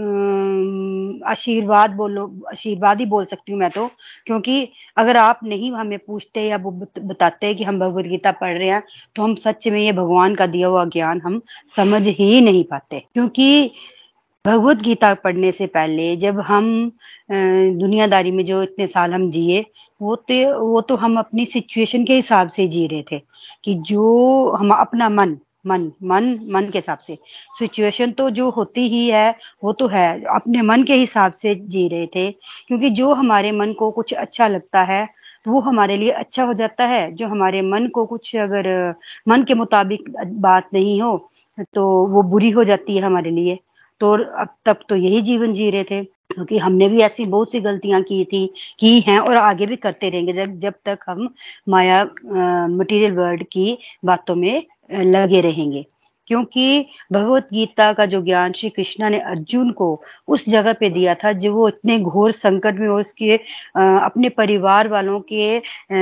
आशीर्वाद बोलो, आशीर्वाद ही बोल सकती हूँ मैं तो, क्योंकि अगर आप नहीं हमें पूछते या वो बताते कि हम भगवत गीता पढ़ रहे हैं, तो हम सच में ये भगवान का दिया हुआ ज्ञान हम समझ ही नहीं पाते। क्योंकि भगवत गीता पढ़ने से पहले जब हम दुनियादारी में जो इतने साल हम जिए, वो तो हम अपनी सिचुएशन के हिसाब से जी रहे थे, कि जो हम अपना मन मन मन मन के हिसाब से, सिचुएशन तो जो होती ही है वो तो है, अपने मन के हिसाब से जी रहे थे। क्योंकि जो हमारे मन को कुछ अच्छा लगता है तो वो हमारे लिए अच्छा हो जाता है, जो हमारे मन को कुछ अगर मन के मुताबिक बात नहीं हो तो वो बुरी हो जाती है हमारे लिए। तो अब तक तो यही जीवन जी रहे थे, क्योंकि हमने भी ऐसी बहुत सी गलतियां की हैं, और आगे भी करते रहेंगे जब जब तक हम माया मटेरियल वर्ल्ड की बातों में लगे रहेंगे। क्योंकि भगवत गीता का जो ज्ञान श्री कृष्णा ने अर्जुन को उस जगह पे दिया था, जो वो इतने घोर संकट में, उसके अपने परिवार वालों के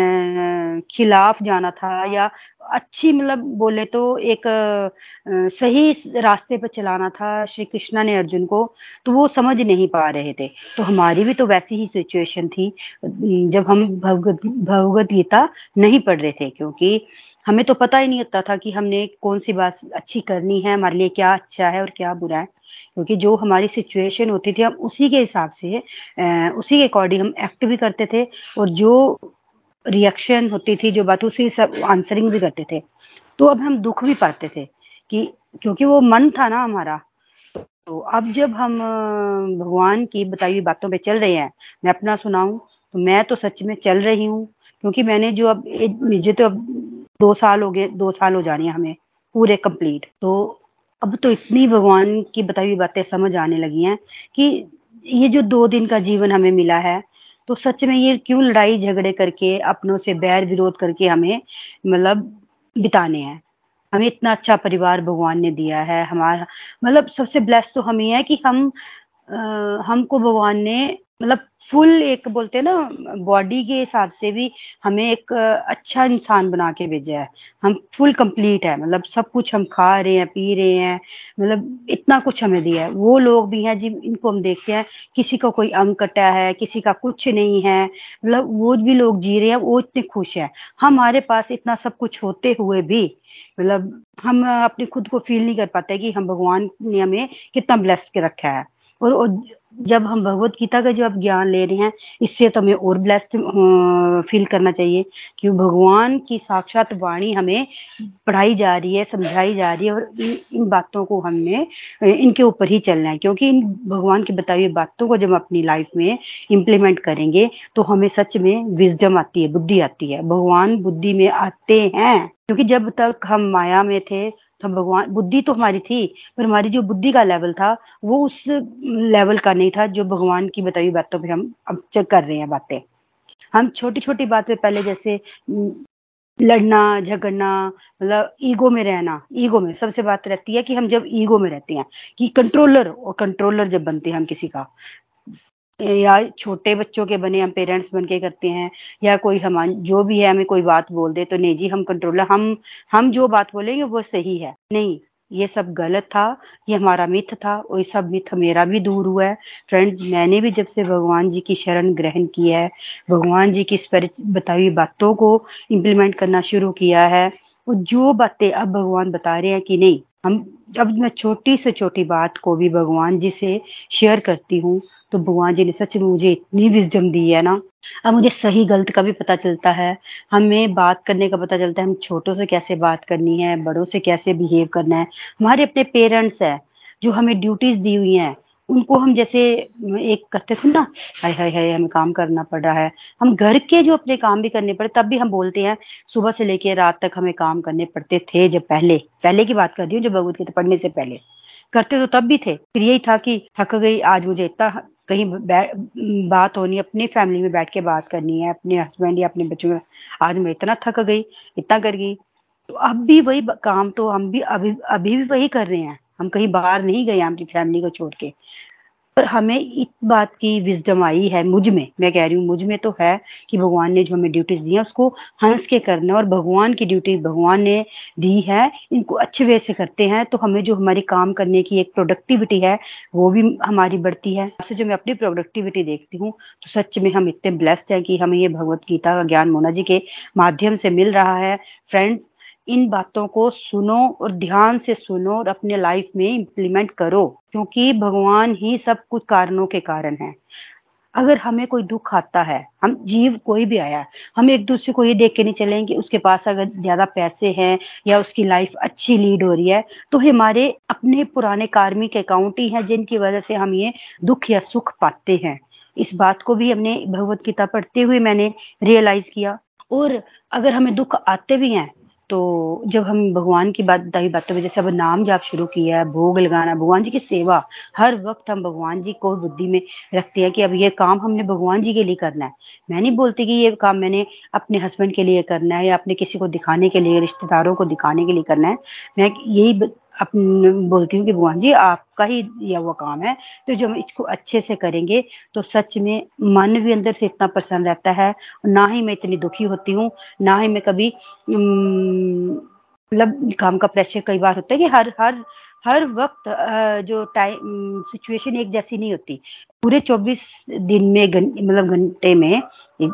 खिलाफ जाना था, या अच्छी मतलब बोले तो एक सही रास्ते पर चलाना था श्री कृष्णा ने अर्जुन को, तो वो समझ नहीं पा रहे थे। तो हमारी भी तो वैसी ही सिचुएशन थी जब हम भगवत गीता नहीं पढ़ रहे थे, क्योंकि हमें तो पता ही नहीं होता था कि हमने कौन सी बात अच्छी करनी है, हमारे लिए क्या अच्छा है और क्या बुरा है। क्योंकि जो हमारी सिचुएशन होती थी हम उसी के हिसाब से उसी के अकॉर्डिंग हम एक्ट भी करते थे, और जो रिएक्शन होती थी, जो बात, उसी सब आंसरिंग भी करते थे। तो अब हम दुख भी पाते थे कि क्योंकि वो मन था ना हमारा। तो अब जब हम भगवान की बताई हुई बातों पे चल रहे हैं, मैं अपना सुनाऊं तो मैं तो सच में चल रही हूँ, क्योंकि मैंने जो अब मुझे तो अब 2 साल हो गए, 2 साल हो जाने हमें पूरे कंप्लीट। तो अब तो इतनी भगवान की बताई हुई बातें समझ आने लगी हैं कि ये जो 2 दिन का जीवन हमें मिला है, तो सच में ये क्यों लड़ाई झगड़े करके, अपनों से बैर विरोध करके हमें मतलब बिताने हैं। हमें इतना अच्छा परिवार भगवान ने दिया है, हमारा मतलब सबसे ब्लेस्ड तो हम ही है कि हमको भगवान ने मतलब फुल एक बोलते हैं ना बॉडी के हिसाब से भी हमें एक अच्छा इंसान बना के भेजा है। हम फुल कंप्लीट है, मतलब सब कुछ हम खा रहे हैं, पी रहे हैं, मतलब इतना कुछ हमें दिया है। वो लोग भी हैं जिन इनको हम देखते हैं, किसी का कोई अंग कटा है, किसी का कुछ नहीं है, मतलब वो भी लोग जी रहे हैं, वो इतने खुश है। हमारे पास इतना सब कुछ होते हुए भी मतलब हम अपने खुद को फील नहीं कर पाते कि हम भगवान ने हमें कितना ब्लेस्ड के रखा है। और जब हम भगवत गीता का जो अब ज्ञान ले रहे हैं, इससे तो हमें और ब्लेस्ड फील करना चाहिए, कि भगवान की साक्षात वाणी हमें पढ़ाई जा रही है, समझाई जा रही है, और इन बातों को हमने इनके ऊपर ही चलना है। क्योंकि इन भगवान की बताई हुई बातों को जब हम अपनी लाइफ में इम्प्लीमेंट करेंगे तो हमें सच में विजडम आती है, बुद्धि आती है। भगवान बुद्धि में आते हैं, क्योंकि जब तक हम माया में थे तो भगवान, बुद्धि तो हमारी थी, पर हमारी जो बुद्धि का लेवल था वो उस लेवल का नहीं था जो भगवान की बताई हुई बातों पे हम अब चेक कर रहे हैं बातें। हम छोटी छोटी बात पे पहले जैसे लड़ना झगड़ना, मतलब ईगो में रहना। ईगो में सबसे बात रहती है कि हम जब ईगो में रहते हैं कि कंट्रोलर, और कंट्रोलर जब बनते हैं हम किसी का, या छोटे बच्चों के बने हम पेरेंट्स बन के करते हैं, या कोई हम जो भी है हमें कोई बात बोल दे तो नहीं जी हम कंट्रोलर, हम जो बात बोलेंगे वो सही है। नहीं, ये सब गलत था, ये हमारा मिथ था, और ये सब मिथ मेरा भी दूर हुआ है। फ्रेंड्स, मैंने भी जब से भगवान जी की शरण ग्रहण की है, भगवान जी की बताई हुई बातों को इम्प्लीमेंट करना शुरू किया है, और जो बातें अब भगवान बता रहे हैं कि नहीं, हम अब मैं छोटी से छोटी बात को भी भगवान जी से शेयर करती हूँ, तो भगवान जी ने सच में मुझे इतनी विजडम दी है ना, अब मुझे सही गलत का भी पता चलता है, हमें बात करने का पता चलता है, हम छोटों से कैसे बात करनी है, बड़ों से कैसे बिहेव करना है। हमारे अपने पेरेंट्स है जो हमें ड्यूटीज दी हुई हैं, उनको हम जैसे एक कहते थे ना, हाय हाय हाय हमें काम करना पड़ रहा है, हम घर के जो अपने काम भी करने पड़े, तब भी हम बोलते हैं सुबह से लेके रात तक हमें काम करने पड़ते थे। जब पहले पहले की बात कर रही हूँ, जब भगवत गीता पढ़ने से पहले करते तो तब भी थे, फिर यही था कि थक गई आज, मुझे इतना कहीं बात होनी, अपनी फैमिली में बैठ के बात करनी है अपने हस्बैंड या अपने बच्चों में, आज मैं इतना थक गई, इतना कर गई। तो अब भी वही काम तो हम भी अभी अभी भी वही कर रहे हैं, हम कहीं बाहर नहीं गए अपनी फैमिली को छोड़ के। पर हमें इस बात की विजडम आई है, मुझ में, मैं कह रही हूँ मुझ में तो है, कि भगवान ने जो हमें ड्यूटीज दी है उसको हंस के करना, और भगवान की ड्यूटी भगवान ने दी है, इनको अच्छे वे से करते हैं तो हमें जो हमारी काम करने की एक प्रोडक्टिविटी है वो भी हमारी बढ़ती है। सबसे जो मैं अपनी प्रोडक्टिविटी देखती हूँ तो सच में हम इतने ब्लेस्ड हैं कि हमें ये भगवत गीता का ज्ञान मोना जी के माध्यम से मिल रहा है। फ्रेंड्स, इन बातों को सुनो और ध्यान से सुनो और अपने लाइफ में इम्प्लीमेंट करो, क्योंकि भगवान ही सब कुछ कारणों के कारण है। अगर हमें कोई दुख आता है, हम जीव कोई भी आया है, हम एक दूसरे को ये देख के नहीं चलेंगे उसके पास अगर ज्यादा पैसे हैं या उसकी लाइफ अच्छी लीड हो रही है, तो हमारे अपने पुराने कार्मिक अकाउंट ही हैं जिनकी वजह से हम ये दुख या सुख पाते हैं। इस बात को भी हमने भगवत गीता पढ़ते हुए मैंने रियलाइज किया। और अगर हमें दुख आते भी हैं तो जब हम भगवान की बताई बातों में, जैसे अब नाम जाप शुरू किया है, भोग लगाना, भगवान जी की सेवा, हर वक्त हम भगवान जी को बुद्धि में रखते हैं कि अब ये काम हमने भगवान जी के लिए करना है। मैं नहीं बोलती कि ये काम मैंने अपने हस्बैंड के लिए करना है या अपने किसी को दिखाने के लिए, रिश्तेदारों को दिखाने के लिए करना है। मैं यही बोलती हूँ कि भगवान जी आपका ही दिया हुआ काम है, तो जो हम इसको अच्छे से करेंगे तो सच में मन भी अंदर से इतना प्रसन्न रहता है, ना ही मैं इतनी दुखी होती हूँ, ना ही मैं कभी मतलब काम का प्रेशर कई बार होता है कि हर वक्त जो टाइम सिचुएशन एक जैसी नहीं होती। पूरे 24 दिन में मतलब घंटे में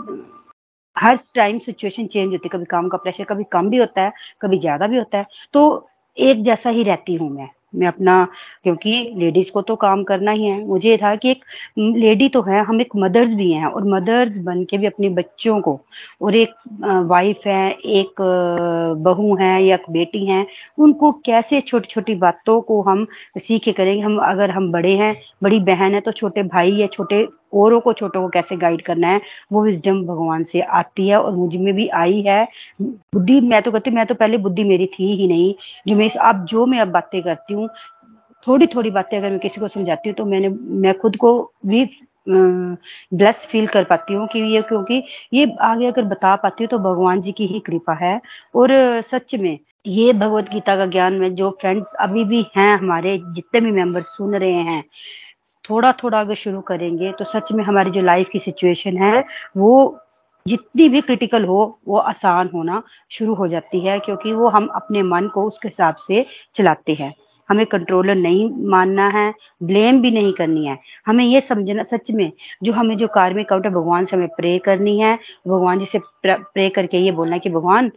हर टाइम सिचुएशन चेंज होती है, कभी काम का प्रेशर कभी कम भी होता है, कभी ज्यादा भी होता है, तो एक जैसा ही रहती हूँ मैं अपना, क्योंकि लेडीज को तो काम करना ही है। मुझे था कि एक लेडी तो है, हम एक मदर्स भी हैं, और मदर्स बन के भी अपने बच्चों को, और एक वाइफ है, एक बहू है या एक बेटी है, उनको कैसे छोटी छोटी बातों को हम सीखे करेंगे। हम अगर हम बड़े हैं, बड़ी बहन है, तो छोटे भाई या छोटे औरों को, छोटों को कैसे गाइड करना है, वो विजडम भगवान से आती है और मुझ में भी आई है। बुद्धि मैं तो कहती, मैं तो पहले बुद्धि मेरी थी ही नहीं, जो मैं अब बातें करती हूँ, थोड़ी थोड़ी बातें अगर मैं किसी को समझाती हूँ तो मैं खुद को भी ब्लेस्ड फील कर पाती हूँ कि ये, क्योंकि ये आगे अगर बता पाती हूँ तो भगवान जी की ही कृपा है। और सच में ये भगवत गीता का ज्ञान में जो फ्रेंड्स अभी भी हैं, हमारे जितने भी मेंबर सुन रहे हैं, थोड़ा थोड़ा अगर शुरू करेंगे तो सच में हमारी जो लाइफ की सिचुएशन है वो जितनी भी क्रिटिकल हो वो आसान होना शुरू हो जाती है, क्योंकि वो हम अपने मन को उसके हिसाब से चलाते हैं। हमें कंट्रोलर नहीं मानना है, ब्लेम भी नहीं करनी है, हमें ये समझना सच में जो हमें जो कार्मिक आउट है, भगवान से हमें प्रे करनी है, भगवान जी से प्रे करके ये बोलना है कि भगवान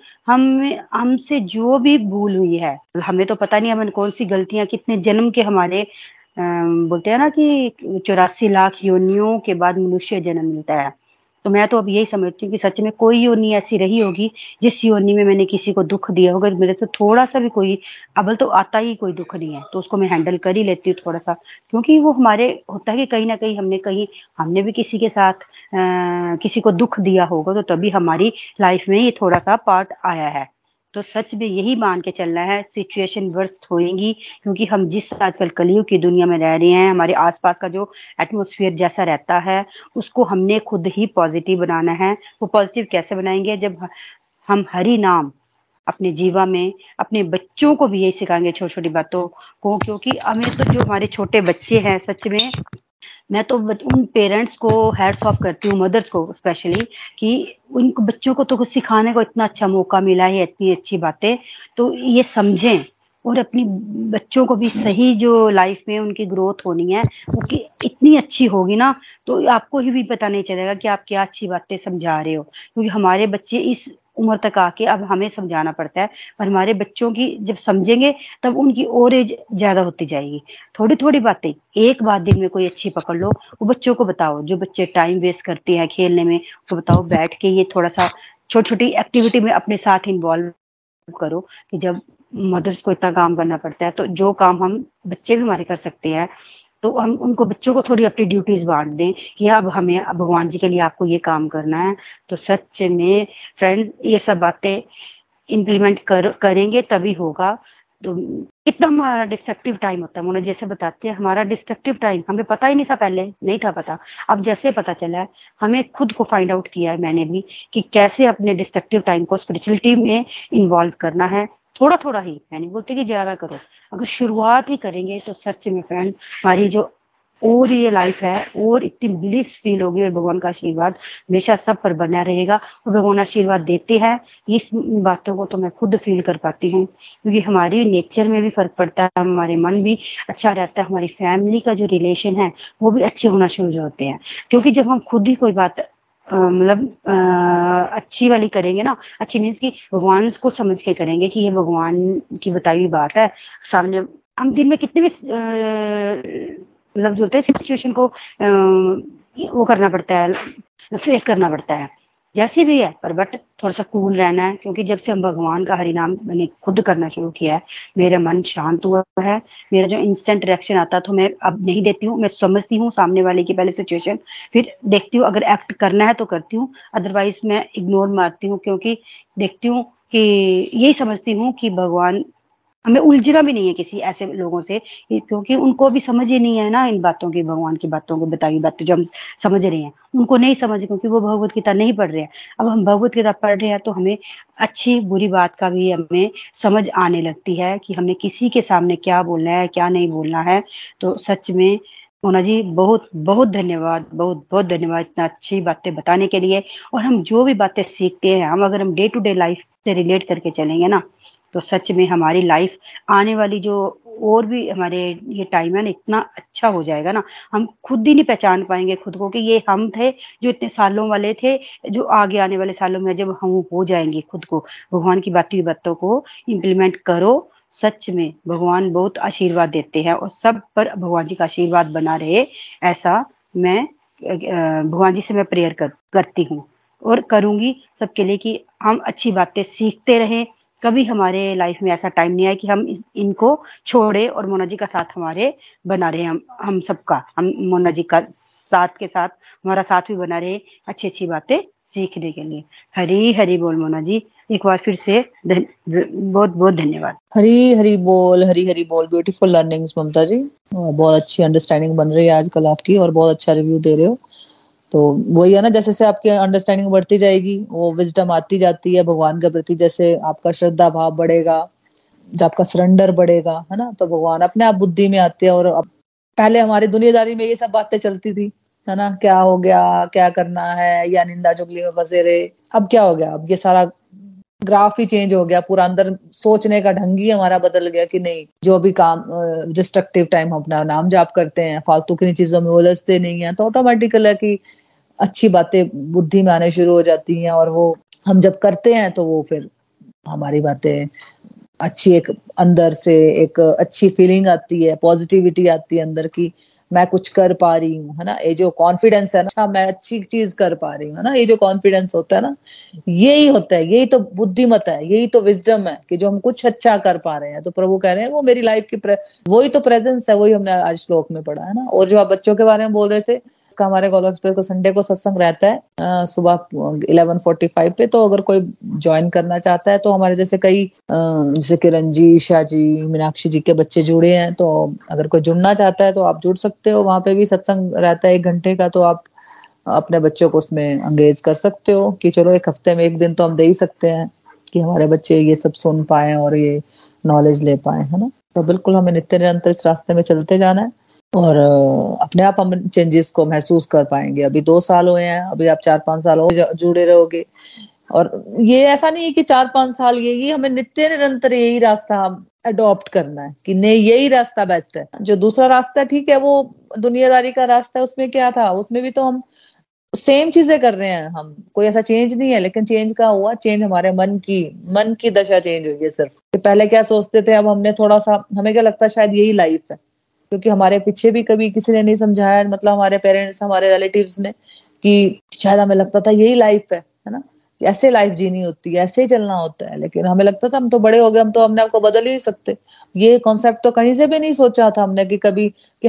हमसे जो भी भूल हुई है, हमें तो पता नहीं हमें कौन सी गलतियां कितने जन्म के हमारे बोलते हैं ना कि 84 लाख योनियों के बाद मनुष्य जन्म मिलता है। तो मैं तो अब यही समझती हूँ कि सच में कोई योनि ऐसी रही होगी जिस योनि में मैंने किसी को दुख दिया होगा, मेरे से थोड़ा सा भी कोई, अबल तो आता ही कोई दुख नहीं है, तो उसको मैं हैंडल कर ही लेती हूँ थोड़ा सा, क्योंकि वो हमारे होता है कि कहीं ना कहीं हमने भी किसी के साथ किसी को दुख दिया होगा, तो तभी हमारी लाइफ में ये थोड़ा सा पार्ट आया है। तो सच में यही मान के चलना है, सिचुएशन वर्स्ट होएंगी, क्योंकि हम जिस आजकल कलयुग की दुनिया में रह रहे हैं, हमारे आसपास का जो एटमॉस्फेयर जैसा रहता है उसको हमने खुद ही पॉजिटिव बनाना है। वो पॉजिटिव कैसे बनाएंगे, जब हम हरि नाम अपने जीवन में अपने बच्चों को भी यही सिखाएंगे, छोटी छोटी बातों को, क्योंकि हमें तो जो हमारे छोटे बच्चे हैं, सच में मैं तो उन पेरेंट्स को हैट्स ऑफ करती हूँ, मदर्स को स्पेशली, कि उनको बच्चों को तो कुछ सिखाने को इतना अच्छा मौका मिला है, इतनी अच्छी बातें, तो ये समझें और अपनी बच्चों को भी सही जो लाइफ में उनकी ग्रोथ होनी है वो कि इतनी अच्छी होगी ना, तो आपको ही भी पता नहीं चलेगा कि आप क्या अच्छी बातें समझा रहे हो, क्योंकि हमारे बच्चे इस उम्र तक आके अब हमें समझाना पड़ता है, पर हमारे बच्चों की जब समझेंगे तब उनकी और एज ज्यादा होती जाएगी। थोड़ी थोड़ी बातें, एक बात दिन में कोई अच्छी पकड़ लो, वो बच्चों को बताओ, जो बच्चे टाइम वेस्ट करते हैं खेलने में, तो बताओ बैठ के ये थोड़ा सा छोटी छोटी एक्टिविटी में अपने साथ इन्वॉल्व करो, कि जब मदर्स को इतना काम करना पड़ता है तो जो काम हम बच्चे भी हमारे कर सकते हैं, तो हम उनको बच्चों को थोड़ी अपनी ड्यूटीज बांट दें कि अब हमें अब भगवान जी के लिए आपको ये काम करना है। तो सच में फ्रेंड ये सब बातें इम्प्लीमेंट करेंगे तभी होगा। तो कितना हमारा डिस्ट्रक्टिव टाइम होता है, मोना जैसे बताते हैं, हमारा डिस्ट्रक्टिव टाइम हमें पता ही नहीं था, पहले नहीं था पता, अब जैसे पता चला है, हमें खुद को फाइंड आउट किया है मैंने भी, कि कैसे अपने डिस्ट्रक्टिव टाइम को स्पिरिचुअलिटी में इन्वॉल्व करना है। थोड़ा थोड़ा ही, मैं नहीं बोलती कि ज्यादा करो, अगर शुरुआत ही करेंगे तो सच में फ्रेंड हमारी जो और ये लाइफ है और इतनी ब्लिस फील होगी, और भगवान का आशीर्वाद हमेशा सब पर बना रहेगा, और भगवान आशीर्वाद देते हैं। इस बातों को तो मैं खुद फील कर पाती हूँ, क्योंकि हमारी नेचर में भी फर्क पड़ता है, हमारे मन भी अच्छा रहता है, हमारी फैमिली का जो रिलेशन है वो भी अच्छे होना शुरू होते हैं, क्योंकि जब हम खुद ही कोई बात मतलब अच्छी वाली करेंगे ना, अच्छी मीन्स की भगवान को समझ के करेंगे कि ये भगवान की बताई हुई बात है सामने, हम दिन में कितने भी मतलब जो होते हैं सिचुएशन को वो करना पड़ता है, फेस करना पड़ता है, जैसी भी है, पर बट थोड़ा सा कूल रहना है, क्योंकि जब से हम भगवान का हरि नाम मैंने खुद करना शुरू किया है, मेरा मन शांत हुआ है। मेरा जो इंस्टेंट रिएक्शन आता तो मैं अब नहीं देती हूँ, मैं समझती हूँ सामने वाले की पहले सिचुएशन, फिर देखती हूँ अगर एक्ट करना है तो करती हूँ, अदरवाइज मैं इग्नोर मारती हूँ, क्योंकि देखती हूँ कि यही समझती हूँ कि भगवान हमें उलझना भी नहीं है किसी ऐसे लोगों से, क्योंकि उनको भी समझ ही नहीं है ना इन बातों की, भगवान की बातों को बताई बातें जो हम समझ रहे हैं उनको नहीं समझ, क्योंकि वो भगवत गीता नहीं पढ़ रहे हैं। अब हम भगवत गीता पढ़ रहे हैं तो हमें अच्छी बुरी बात का भी हमें समझ आने लगती है कि हमने किसी के सामने क्या बोलना है क्या नहीं बोलना है। तो सच में मोना जी बहुत बहुत धन्यवाद, बहुत बहुत धन्यवाद इतना अच्छी बातें बताने के लिए। और हम जो भी बातें सीखते हैं, हम अगर हम डे टू डे लाइफ से रिलेट करके चलेंगे ना, तो सच में हमारी लाइफ आने वाली जो और भी हमारे ये टाइम है ना, इतना अच्छा हो जाएगा ना, हम खुद ही नहीं पहचान पाएंगे खुद को कि ये हम थे जो इतने सालों वाले थे, जो आगे आने वाले सालों में जब हम हो जाएंगे खुद को भगवान की बातों को इम्प्लीमेंट करो। सच में भगवान बहुत आशीर्वाद देते हैं, और सब पर भगवान जी का आशीर्वाद बना रहे, ऐसा मैं भगवान जी से मैं प्रेयर करती हूँ और करूंगी सबके लिए, कि हम अच्छी बातें सीखते रहें। कभी हमारे लाइफ में ऐसा टाइम नहीं आया कि हम इनको छोड़े और मोना जी का साथ हमारे बना रहे, हम सबका, हम मोना जी का साथ के साथ हमारा साथ भी बना रहे अच्छी अच्छी बातें सीखने के लिए। हरी हरी बोल मोना जी, एक बार फिर से बहुत बहुत धन्यवाद। हरी हरी बोल, हरी हरी बोल। ब्यूटीफुल लर्निंग्स ममता जी, बहुत अच्छी अंडरस्टैंडिंग बन रही है आजकल आपकी, और बहुत अच्छा रिव्यू दे रहे हो। तो वही है ना, जैसे से आपकी अंडरस्टैंडिंग बढ़ती जाएगी वो विजडम आती जाती है भगवान के प्रति, जैसे आपका श्रद्धा भाव बढ़ेगा, जब आपका सरेंडर बढ़ेगा, है ना, तो भगवान अपने आप बुद्धि में आते हैं। और पहले हमारी दुनियादारी में ये सब बातें चलती थी, है ना, क्या हो गया, क्या करना है, या निंदा चुगली में फंसे रहे। अब क्या हो गया, अब ये सारा ग्राफ ही चेंज हो गया, पूरा अंदर सोचने का ढंग ही हमारा बदल गया कि नहीं, जो भी काम डिस्ट्रक्टिव टाइम हम अपना नाम जाप करते हैं, फालतू की चीजों में उलझते नहीं है, तो ऑटोमेटिकल है कि अच्छी बातें बुद्धि में आने शुरू हो जाती हैं। और वो हम जब करते हैं तो वो फिर हमारी बातें अच्छी, एक अंदर से एक अच्छी फीलिंग आती है, पॉजिटिविटी आती है अंदर की, मैं कुछ कर पा रही हूँ, है ना, ये जो कॉन्फिडेंस है ना, अच्छा मैं अच्छी चीज कर पा रही हूँ, है ना, ये जो कॉन्फिडेंस होता है ना, यही होता है, यही तो बुद्धिमत है, यही तो विजडम है कि जो हम कुछ अच्छा कर पा रहे हैं। तो प्रभु कह रहे हैं वो मेरी लाइफ की वही तो प्रेजेंस है, वही हमने आज श्लोक में पढ़ा है ना। और जो आप बच्चों के बारे में बोल रहे थे, इसका हमारे गोलोक एक्सप्रेस को संडे को सत्संग रहता है सुबह 11:45 पे, तो अगर कोई ज्वाइन करना चाहता है तो हमारे जैसे कई जैसे किरण जी, ईशा जी, मीनाक्षी जी के बच्चे जुड़े हैं, तो अगर कोई जुड़ना चाहता है तो आप जुड़ सकते हो। वहां पे भी सत्संग रहता है 1 घंटे का, तो आप अपने बच्चों को उसमें अंगेज कर सकते हो कि चलो एक हफ्ते में 1 दिन तो हम दे ही सकते हैं, कि हमारे बच्चे ये सब सुन पाए और ये नॉलेज ले पाए, है ना। तो बिल्कुल हमें नित्य निरंतर इस रास्ते में चलते जाना है और अपने आप हम चेंजेस को महसूस कर पाएंगे। अभी 2 साल हुए हैं, अभी आप 4-5 साल और जुड़े रहोगे। और ये ऐसा नहीं है कि 4-5 साल, ये हमें नित्य निरंतर यही रास्ता अडॉप्ट करना है कि नहीं यही रास्ता बेस्ट है। जो दूसरा रास्ता ठीक है वो दुनियादारी का रास्ता है, उसमें क्या था, उसमें भी तो हम सेम चीजें कर रहे हैं, हम कोई ऐसा चेंज नहीं है। लेकिन चेंज का हुआ, चेंज हमारे मन की दशा चेंज हुई है सिर्फ। कि पहले क्या सोचते थे, अब हमने थोड़ा सा, हमें क्या लगता है शायद यही लाइफ है, क्योंकि हमारे पीछे भी कभी किसी ने नहीं समझाया, मतलब हमारे पेरेंट्स, हमारे रिलेटिव्स ने, कि शायद हमें लगता था यही लाइफ है ना, कि ऐसे लाइफ जीनी होती है, ऐसे ही चलना होता है। लेकिन हमें लगता था हम तो बड़े हो गए, हम तो अपने आप को बदल ही नहीं सकते। ये कॉन्सेप्ट तो कहीं से भी नहीं सोचा था हमने कि कभी कि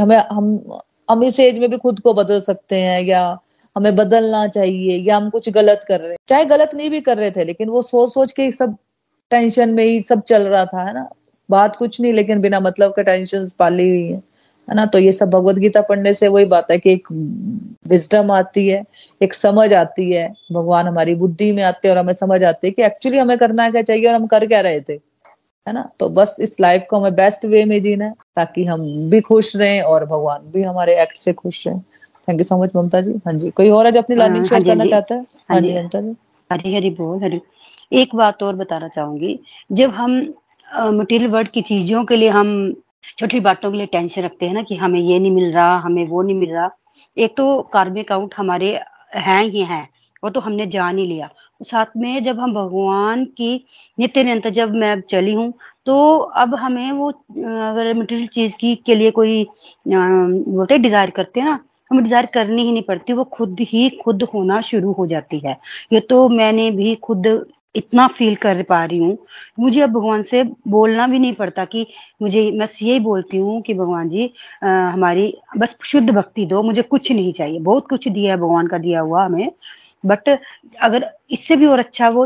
हम इस एज में भी खुद को बदल सकते हैं, या हमें बदलना चाहिए, या हम कुछ गलत कर रहे हैं। चाहे गलत नहीं भी कर रहे थे, लेकिन वो सोच सोच के ही सब टेंशन में ही सब चल रहा था, है ना। बात कुछ नहीं, लेकिन बिना मतलब के टेंशन पाली हुई है ना। तो ये सब भगवत गीता पढ़ने से वही बात है कि एक विजडम आती है, एक समझ आती है, भगवान हमारी बुद्धि में आते हैं और हमें समझ आती है कि एक्चुअली हमें करना क्या चाहिए और हम कर क्या रहे थे, है ना। तो बस इस लाइफ को हमें बेस्ट वे में जीना है, ताकि हम भी खुश रहें और भगवान भी हमारे एक्ट से खुश रहें। Thank you so much Mamta ji. हाँ जी, कोई और आज अपनी लर्निंग हाँ शेयर जी, हाँ करना जी, चाहता है? हाँ हाँ जी। जी ममता जी। हरी हरी बोल, हरी। एक बात और बताना चाहूंगी, जब हम मटेरियल वर्ल्ड की चीजों के लिए हम छोटी बातों के लिए टेंशन रखते हैं ना, कि हमें ये नहीं मिल रहा, हमें वो नहीं मिल रहा। एक तो कार्मिक अकाउंट हमारे हैं ही हैं, वो तो हमने जान ही लिया। साथ में जब हम भगवान की नित्य निरंतर जब मैं चली हूँ, तो अब हमें वो अगर मटेरियल चीज की के लिए कोई बोलते डिजायर करते हैं ना, हमें डिजायर करनी ही नहीं पड़ती, वो खुद होना शुरू हो जाती है। ये तो मैंने भी खुद इतना फील कर पा रही हूँ। मुझे अब भगवान से बोलना भी नहीं पड़ता कि मुझे, बस यही बोलती हूँ कि भगवान जी हमारी बस शुद्ध भक्ति दो, मुझे कुछ नहीं चाहिए। बहुत कुछ दिया है भगवान का दिया हुआ हमें, बट अगर इससे भी और अच्छा वो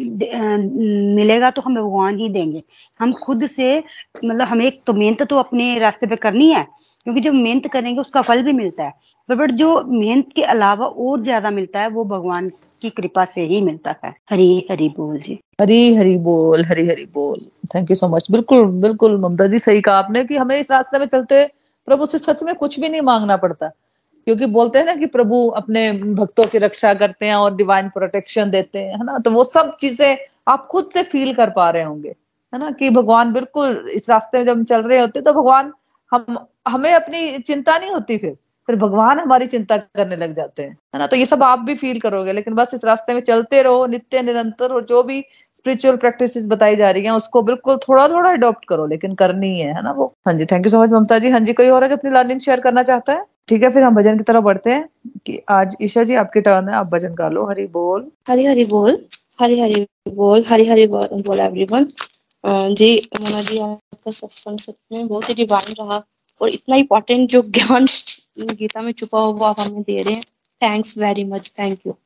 मिलेगा तो हमें भगवान ही देंगे। हम खुद से, मतलब हमें एक तो मेहनत तो अपने रास्ते पे करनी है, क्योंकि जब मेहनत करेंगे उसका फल भी मिलता है। बट जो मेहनत के अलावा और ज्यादा मिलता है वो भगवान की कृपा से ही मिलता है। हरी हरी बोल जी। हरी हरी बोल, हरी हरी बोल। Thank you so much. बिल्कुल बिल्कुल ममता जी, सही कहा आपने कि हमें इस रास्ते में चलते प्रभु से सच में कुछ भी नहीं मांगना पड़ता। क्योंकि बोलते हैं ना कि प्रभु अपने भक्तों की रक्षा करते हैं और डिवाइन प्रोटेक्शन देते हैं, है ना। तो वो सब चीजें आप खुद से फील कर पा रहे होंगे, है ना, कि भगवान बिल्कुल इस रास्ते में जब हम चल रहे होते तो भगवान, हमें अपनी चिंता नहीं होती, फिर भगवान हमारी चिंता करने लग जाते हैं, है ना। तो ये सब आप भी फील करोगे। लेकिन बस इस रास्ते में चलते रहो नित्य निरंतर, और जो भी स्पिरिचुअल प्रैक्टिसेस बताई जा रही हैं उसको बिल्कुल थोड़ा थोड़ा अडॉप्ट करो, लेकिन करनी है ना वो। हाँ जी, thank you so much Mamta ji. हाँ जी, कोई और है जो अपनी लर्निंग शेयर करना चाहता है? ठीक है, फिर हम भजन की तरफ बढ़ते हैं कि आज ईशा जी आपकी टर्न है, आप भजन गा लो। हरि बोल, हरी हरी बोल, हरी हरी बोल, हरी हरी बोल एवरीवन। जी मोना जी, आपका सत्संग सच में बहुत ही डिवाइन रहा, और इतना इम्पोर्टेंट जो ज्ञान गीता में छुपा हुआ वो आप हमें दे रहे हैं। Thanks very much, thank you.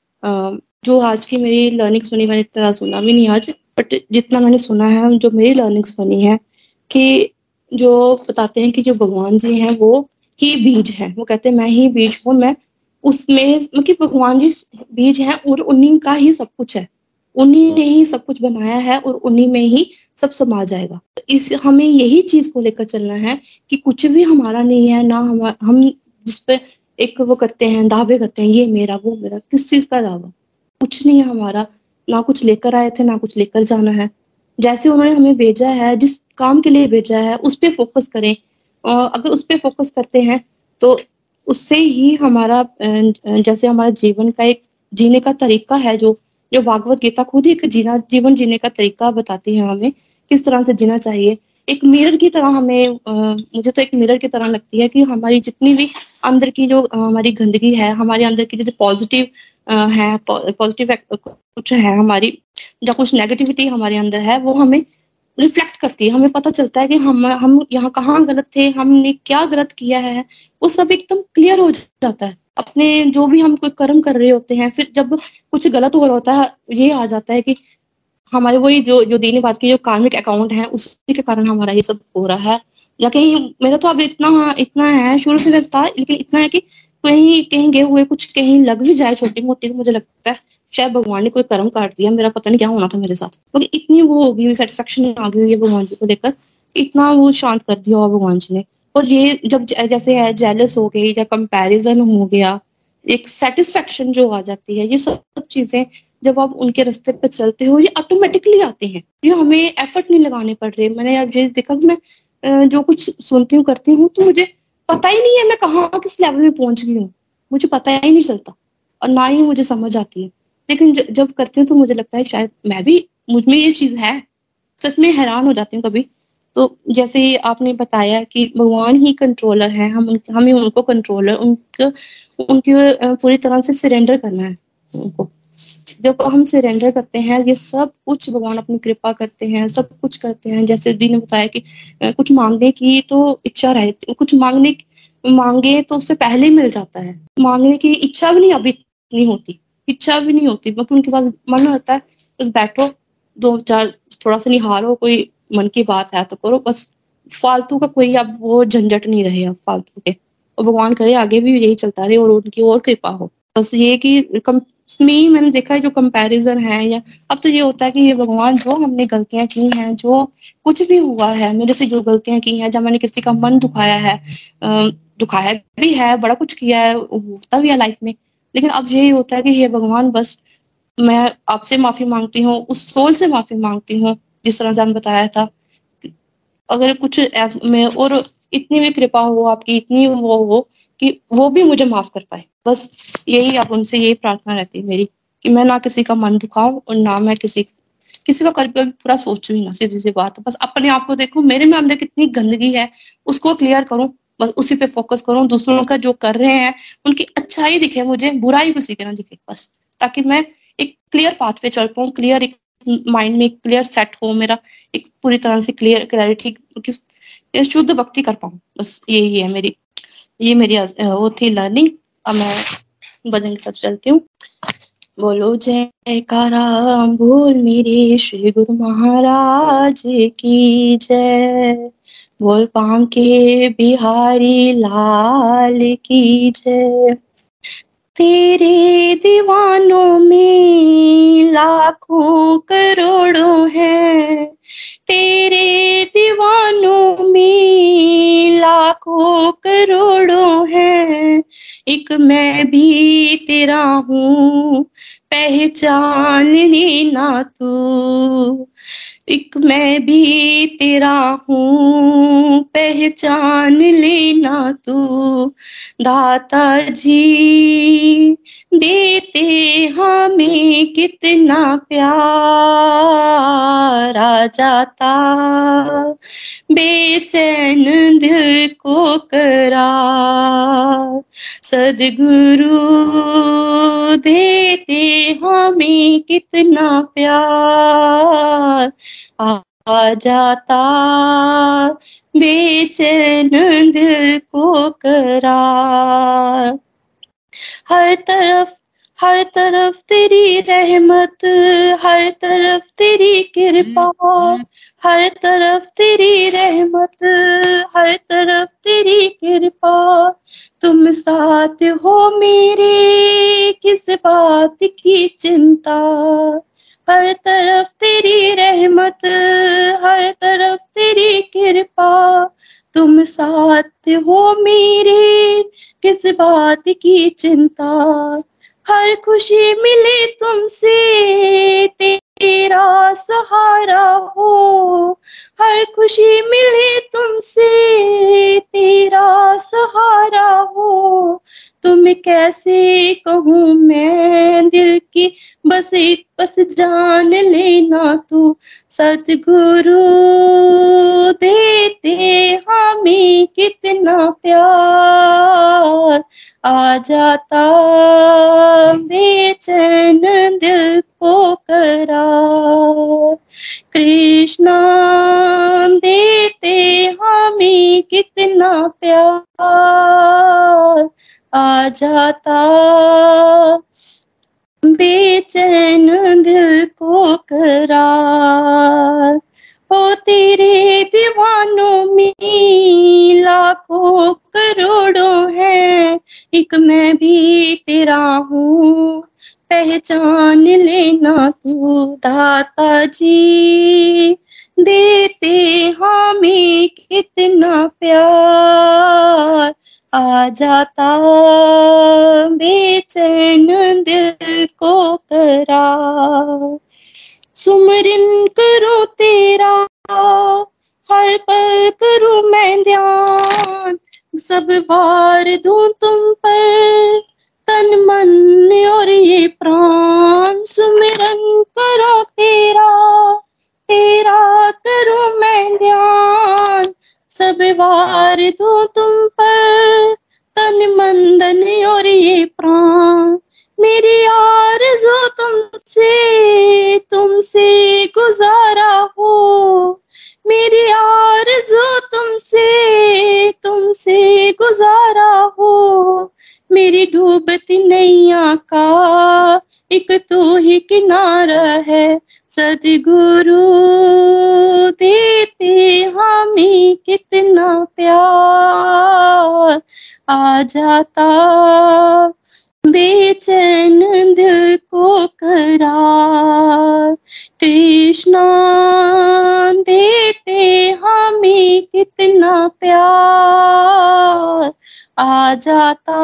जो आज की मेरी लर्निंग सुनी, मैंने इतना सुना भी नहीं आज, बट जितना मैंने सुना है, जो मेरी लर्निंग्स बनी है कि जो बताते हैं कि जो भगवान जी हैं वो ही बीज हैं। वो कहते हैं मैं ही बीज हूँ, मैं उसमें, मतलब भगवान जी बीज हैं और उन्हीं का ही सब कुछ है, उन्हीं ने ही सब कुछ बनाया है और उन्हीं में ही सब समा जाएगा। तो इस हमें यही चीज को लेकर चलना है कि कुछ भी हमारा नहीं है ना, हम जिसपे एक वो करते हैं, दावे करते हैं ये मेरा वो मेरा, किस चीज का दावा? कुछ नहीं है हमारा, ना कुछ लेकर आए थे ना कुछ लेकर जाना है। जैसे उन्होंने हमें भेजा है, जिस काम के लिए भेजा है उस पे फोकस करें, और अगर उस पे फोकस करते हैं तो उससे ही हमारा जैसे हमारा जीवन का एक जीने का तरीका है, जो जो भागवत गीता खुद ही एक जीवन जीने का तरीका बताती है हमें, किस तरह से जीना चाहिए। एक मिरर की तरह हमें मुझे तो एक मिरर की तरह लगती है कि हमारी जितनी भी अंदर की जो हमारी गंदगी है, हमारे अंदर की जो पॉजिटिव है, पॉजिटिव कुछ है हमारी, या कुछ नेगेटिविटी हमारे अंदर है, वो हमें रिफ्लेक्ट करती है। हमें पता चलता है कि हम यहाँ कहाँ गलत थे, हमने क्या गलत किया है, वो सब एकदम क्लियर हो जाता है। अपने जो भी हम कोई कर्म कर रहे होते हैं, फिर जब कुछ गलत हो रहा होता है, ये आ जाता है कि हमारे वही जो जो दीनी बात की जो कार्मिक अकाउंट है, उसी के कारण हमारा ये सब हो रहा है। या कहीं मेरा तो अब इतना इतना है, शुरू से था, लेकिन इतना है कि कहीं कहीं गए हुए कुछ कहीं लग भी जाए छोटी मोटी, तो मुझे लगता है शायद भगवान ने कोई कर्म काट दिया, मेरा पता नहीं क्या होना था मेरे साथ, मगर इतनी वो हो गई, सेटिस्फेक्शन आ गई है भगवान जी को लेकर, इतना वो शांत कर दिया होगा भगवान जी ने। और ये जब जैसे है जेलस हो गई या कंपैरिजन हो गया, एक सेटिस्फेक्शन जो आ जाती है, ये सब चीजें जब आप उनके रास्ते पे चलते हो ये ऑटोमेटिकली आते हैं, ये हमें एफर्ट नहीं लगाने पड़ रहे। मैंने अब ये देखा कि मैं जो कुछ सुनती हूँ करती हूँ तो मुझे पता ही नहीं है मैं कहाँ किस लेवल में पहुंच गई हूँ, मुझे पता ही नहीं चलता और ना ही मुझे समझ आती है। लेकिन जब करती हूँ तो मुझे लगता है शायद मैं भी, मुझ में ये चीज है। सच में हैरान हो जाती हूँ कभी। तो जैसे आपने बताया कि भगवान ही कंट्रोलर है, हमें उनको कंट्रोलर उनको उनकी पूरी तरह से सरेंडर करना है उनको। जब हम सरेंडर करते हैं ये सब कुछ भगवान अपनी कृपा करते हैं, सब कुछ करते हैं। जैसे दी ने बताया कि कुछ मांगने की तो इच्छा रहती, कुछ मांगे तो उससे पहले ही मिल जाता है। मांगने की इच्छा भी नहीं अभी नहीं होती, इच्छा भी नहीं होती, मतलब उनके पास मन होता है बस बैठो, दो चार थोड़ा सा निहारो, कोई मन की बात है तो करो, बस फालतू का कोई अब वो झंझट नहीं रहे अब फालतू के। और भगवान करे आगे भी यही चलता रहे और उनकी और कृपा हो। बस ये कि में मैंने देखा है जो कंपैरिजन है, या अब तो ये होता है कि ये भगवान जो हमने गलतियां की हैं, जो कुछ भी हुआ है मेरे से, जो गलतियां की हैं, जब मैंने किसी का मन दुखाया है, दुखाया भी है, बड़ा कुछ किया है, होता भी है लाइफ में, लेकिन अब यही होता है कि हे भगवान बस मैं आपसे माफी मांगती हूँ, उस सोल से माफी मांगती हूँ जिस तरह से आपने बताया था। अगर कुछ में और इतनी भी कृपा हो आपकी, इतनी वो हो कि वो भी मुझे माफ कर पाए, बस यही अब उनसे यही प्रार्थना रहती है मेरी कि मैं ना किसी का मन दुखाऊं और ना मैं किसी का कभी पूरा सोचूं ही ना। सीधी सी बात है, बस अपने आप को देखूं मेरे में अंदर कितनी गंदगी है उसको क्लियर करूं, बस उसी पे फोकस करूं। दूसरों का जो कर रहे हैं उनकी अच्छाई दिखे मुझे, बुराई किसी के ना दिखे, बस ताकि मैं एक क्लियर पाथ पे चल पाऊं, क्लियर एक माइंड में क्लियर सेट हो मेरा, एक पूरी तरह से क्लियरिटी, शुद्ध भक्ति कर पाऊं, बस यही है मेरी, ये मेरी वो थी लर्निंग। अब मैं भजन की तरफ चलती हूँ। बोलो जयकारा बोल मेरे श्री गुरु महाराज की जय, बोल बांके बिहारी लाल की जय। तेरे दीवानों में लाखों करोड़ों हैं, तेरे दीवानों में लाखों करोड़ों हैं, एक मैं भी तेरा हूँ पहचान लेना तू, एक मैं भी तेरा हूँ पहचान लेना तू। दाता जी देते हमें कितना प्यार, आ जाता बेचैन दिल को करार। सदगुरु देते हमें कितना प्यार, आ जाता बेचैन दिल को करार। हर तरफ तेरी रहमत, हर तरफ तेरी कृपा, हर तरफ तेरी रहमत, हर तरफ तेरी कृपा। तुम साथ हो मेरे किस बात की चिंता, हर तरफ तेरी रहमत, हर तरफ तेरी कृपा। तुम साथ हो मेरे किस बात की चिंता, हर खुशी मिले तुमसे तेरा सहारा हो, हर खुशी मिले तुमसे तेरा सहारा हो। तुम कैसे कहूँ मैं दिल की बस जान लेना तू। सतगुरु देते हमें कितना प्यार, आ जाता बेचैन दिल को करार। कृष्णा देते हमें कितना प्यार, आ जाता बेचैन दिल को करार। ओ तेरे दीवानों में लाखों करोड़ों हैं, एक मैं भी तेरा हूँ पहचान लेना तू दाता जी, देते हमें कितना प्यार, आ जाता बेचैन दिल को करार। सुमरन करो तेरा हर पल करूं मैं ध्यान, सब वार दूं तुम पर तन मन और ये प्राण। सुमिरन करो तेरा तेरा करूं मैं ध्यान, सब वार दूं तुम पर तन मन धन और ये प्राण। मेरी आरज़ू तुमसे तुमसे गुजारा हो, मेरी आरज़ू तुमसे तुमसे गुजारा हो। मेरी डूबती नैया का एक तू ही किनारा है, सद्गुरु देते हमें कितना प्यार, आ जाता बेचैन दिल को करार। कृष्णा देते हमें कितना प्यार, आ जाता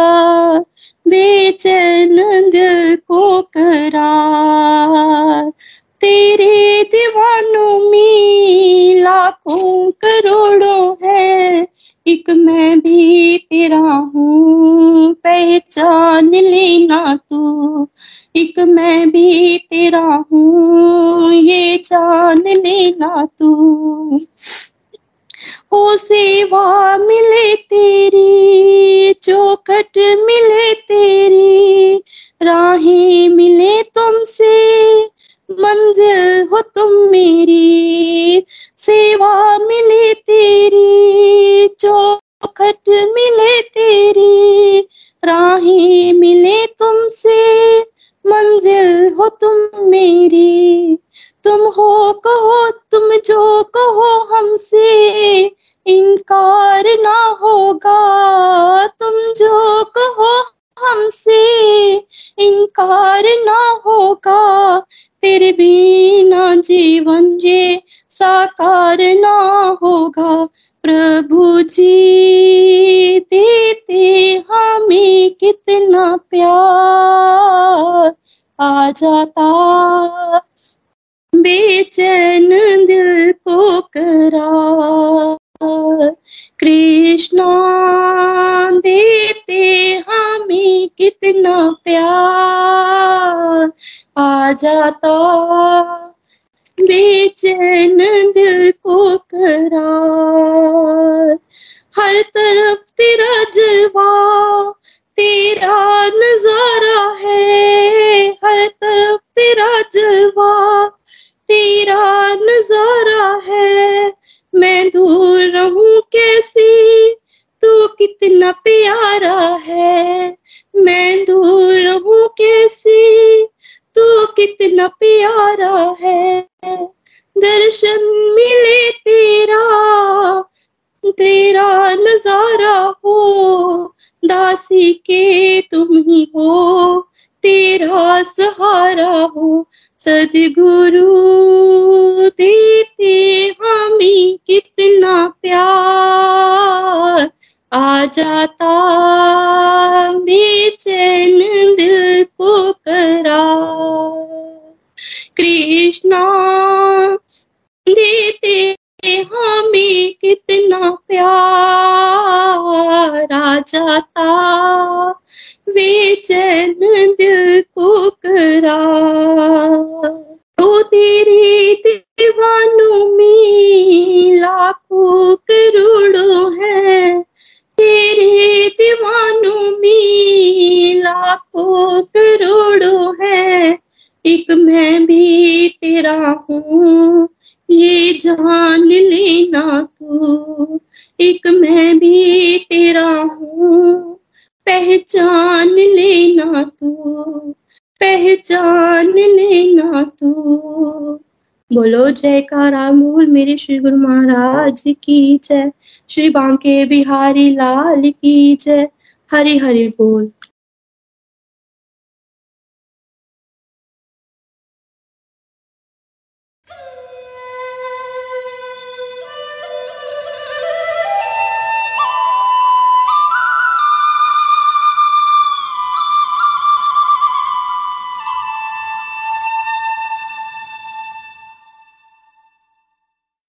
बेचैन दिल को करार। तेरे दीवानों में लाखों करोड़ों है, एक मैं भी तेरा हूँ, पहचान लेना तू। एक मैं भी तेरा हूँ, ये जान लेना तू। हो सेवा मिले तेरी, चौखट मिले तेरी, राहें मिले तुमसे, मंजिल हो तुम मेरी। सेवा मिले तेरी, चौखट मिले तेरी, राहें मिले तुमसे, मंजिल हो तुम मेरी। तुम हो कहो तुम जो कहो हमसे, इनकार ना होगा। तुम जो कहो हमसे, इनकार ना होगा। तेरे बिना जीवन ये साकार ना होगा। प्रभु जी देते हमें कितना प्यार, आ जाता बेचैन दिल को करार। कृष्णा देते हमें कितना प्यार, आ जाता बेचैन दिल को करार। हर तरफ तेरा जलवा तेरा नजारा है, हर तरफ तेरा जलवा तेरा नजारा है। मैं दूर रहूं कैसी तू कितना प्यारा है, मैं दूर रहूं कैसी तू कितना प्यारा है। दर्शन मिले तेरा तेरा नजारा हो, दासी के तुम ही हो, तेरा सहारा हो। सद्गुरु देते हमें कितना प्यार, आ जाता बेचैन दिल को करार। कृष्णा देते हमें कितना प्यार, आ जाता बेचैन दिल को करार। तो तेरे दीवानों में लाखों करोड़ों है, तेरे दीवानों में लाखों करोड़ों है। एक मैं भी तेरा हूँ, ये जान लेना तू। एक मैं भी तेरा हूँ, पहचान लेना तू, पहचान लेना तू। बोलो जयकारा मूल मेरे श्री गुरु महाराज की जय, श्री बांके बिहारी लाल की जय। हरि हरि बोल।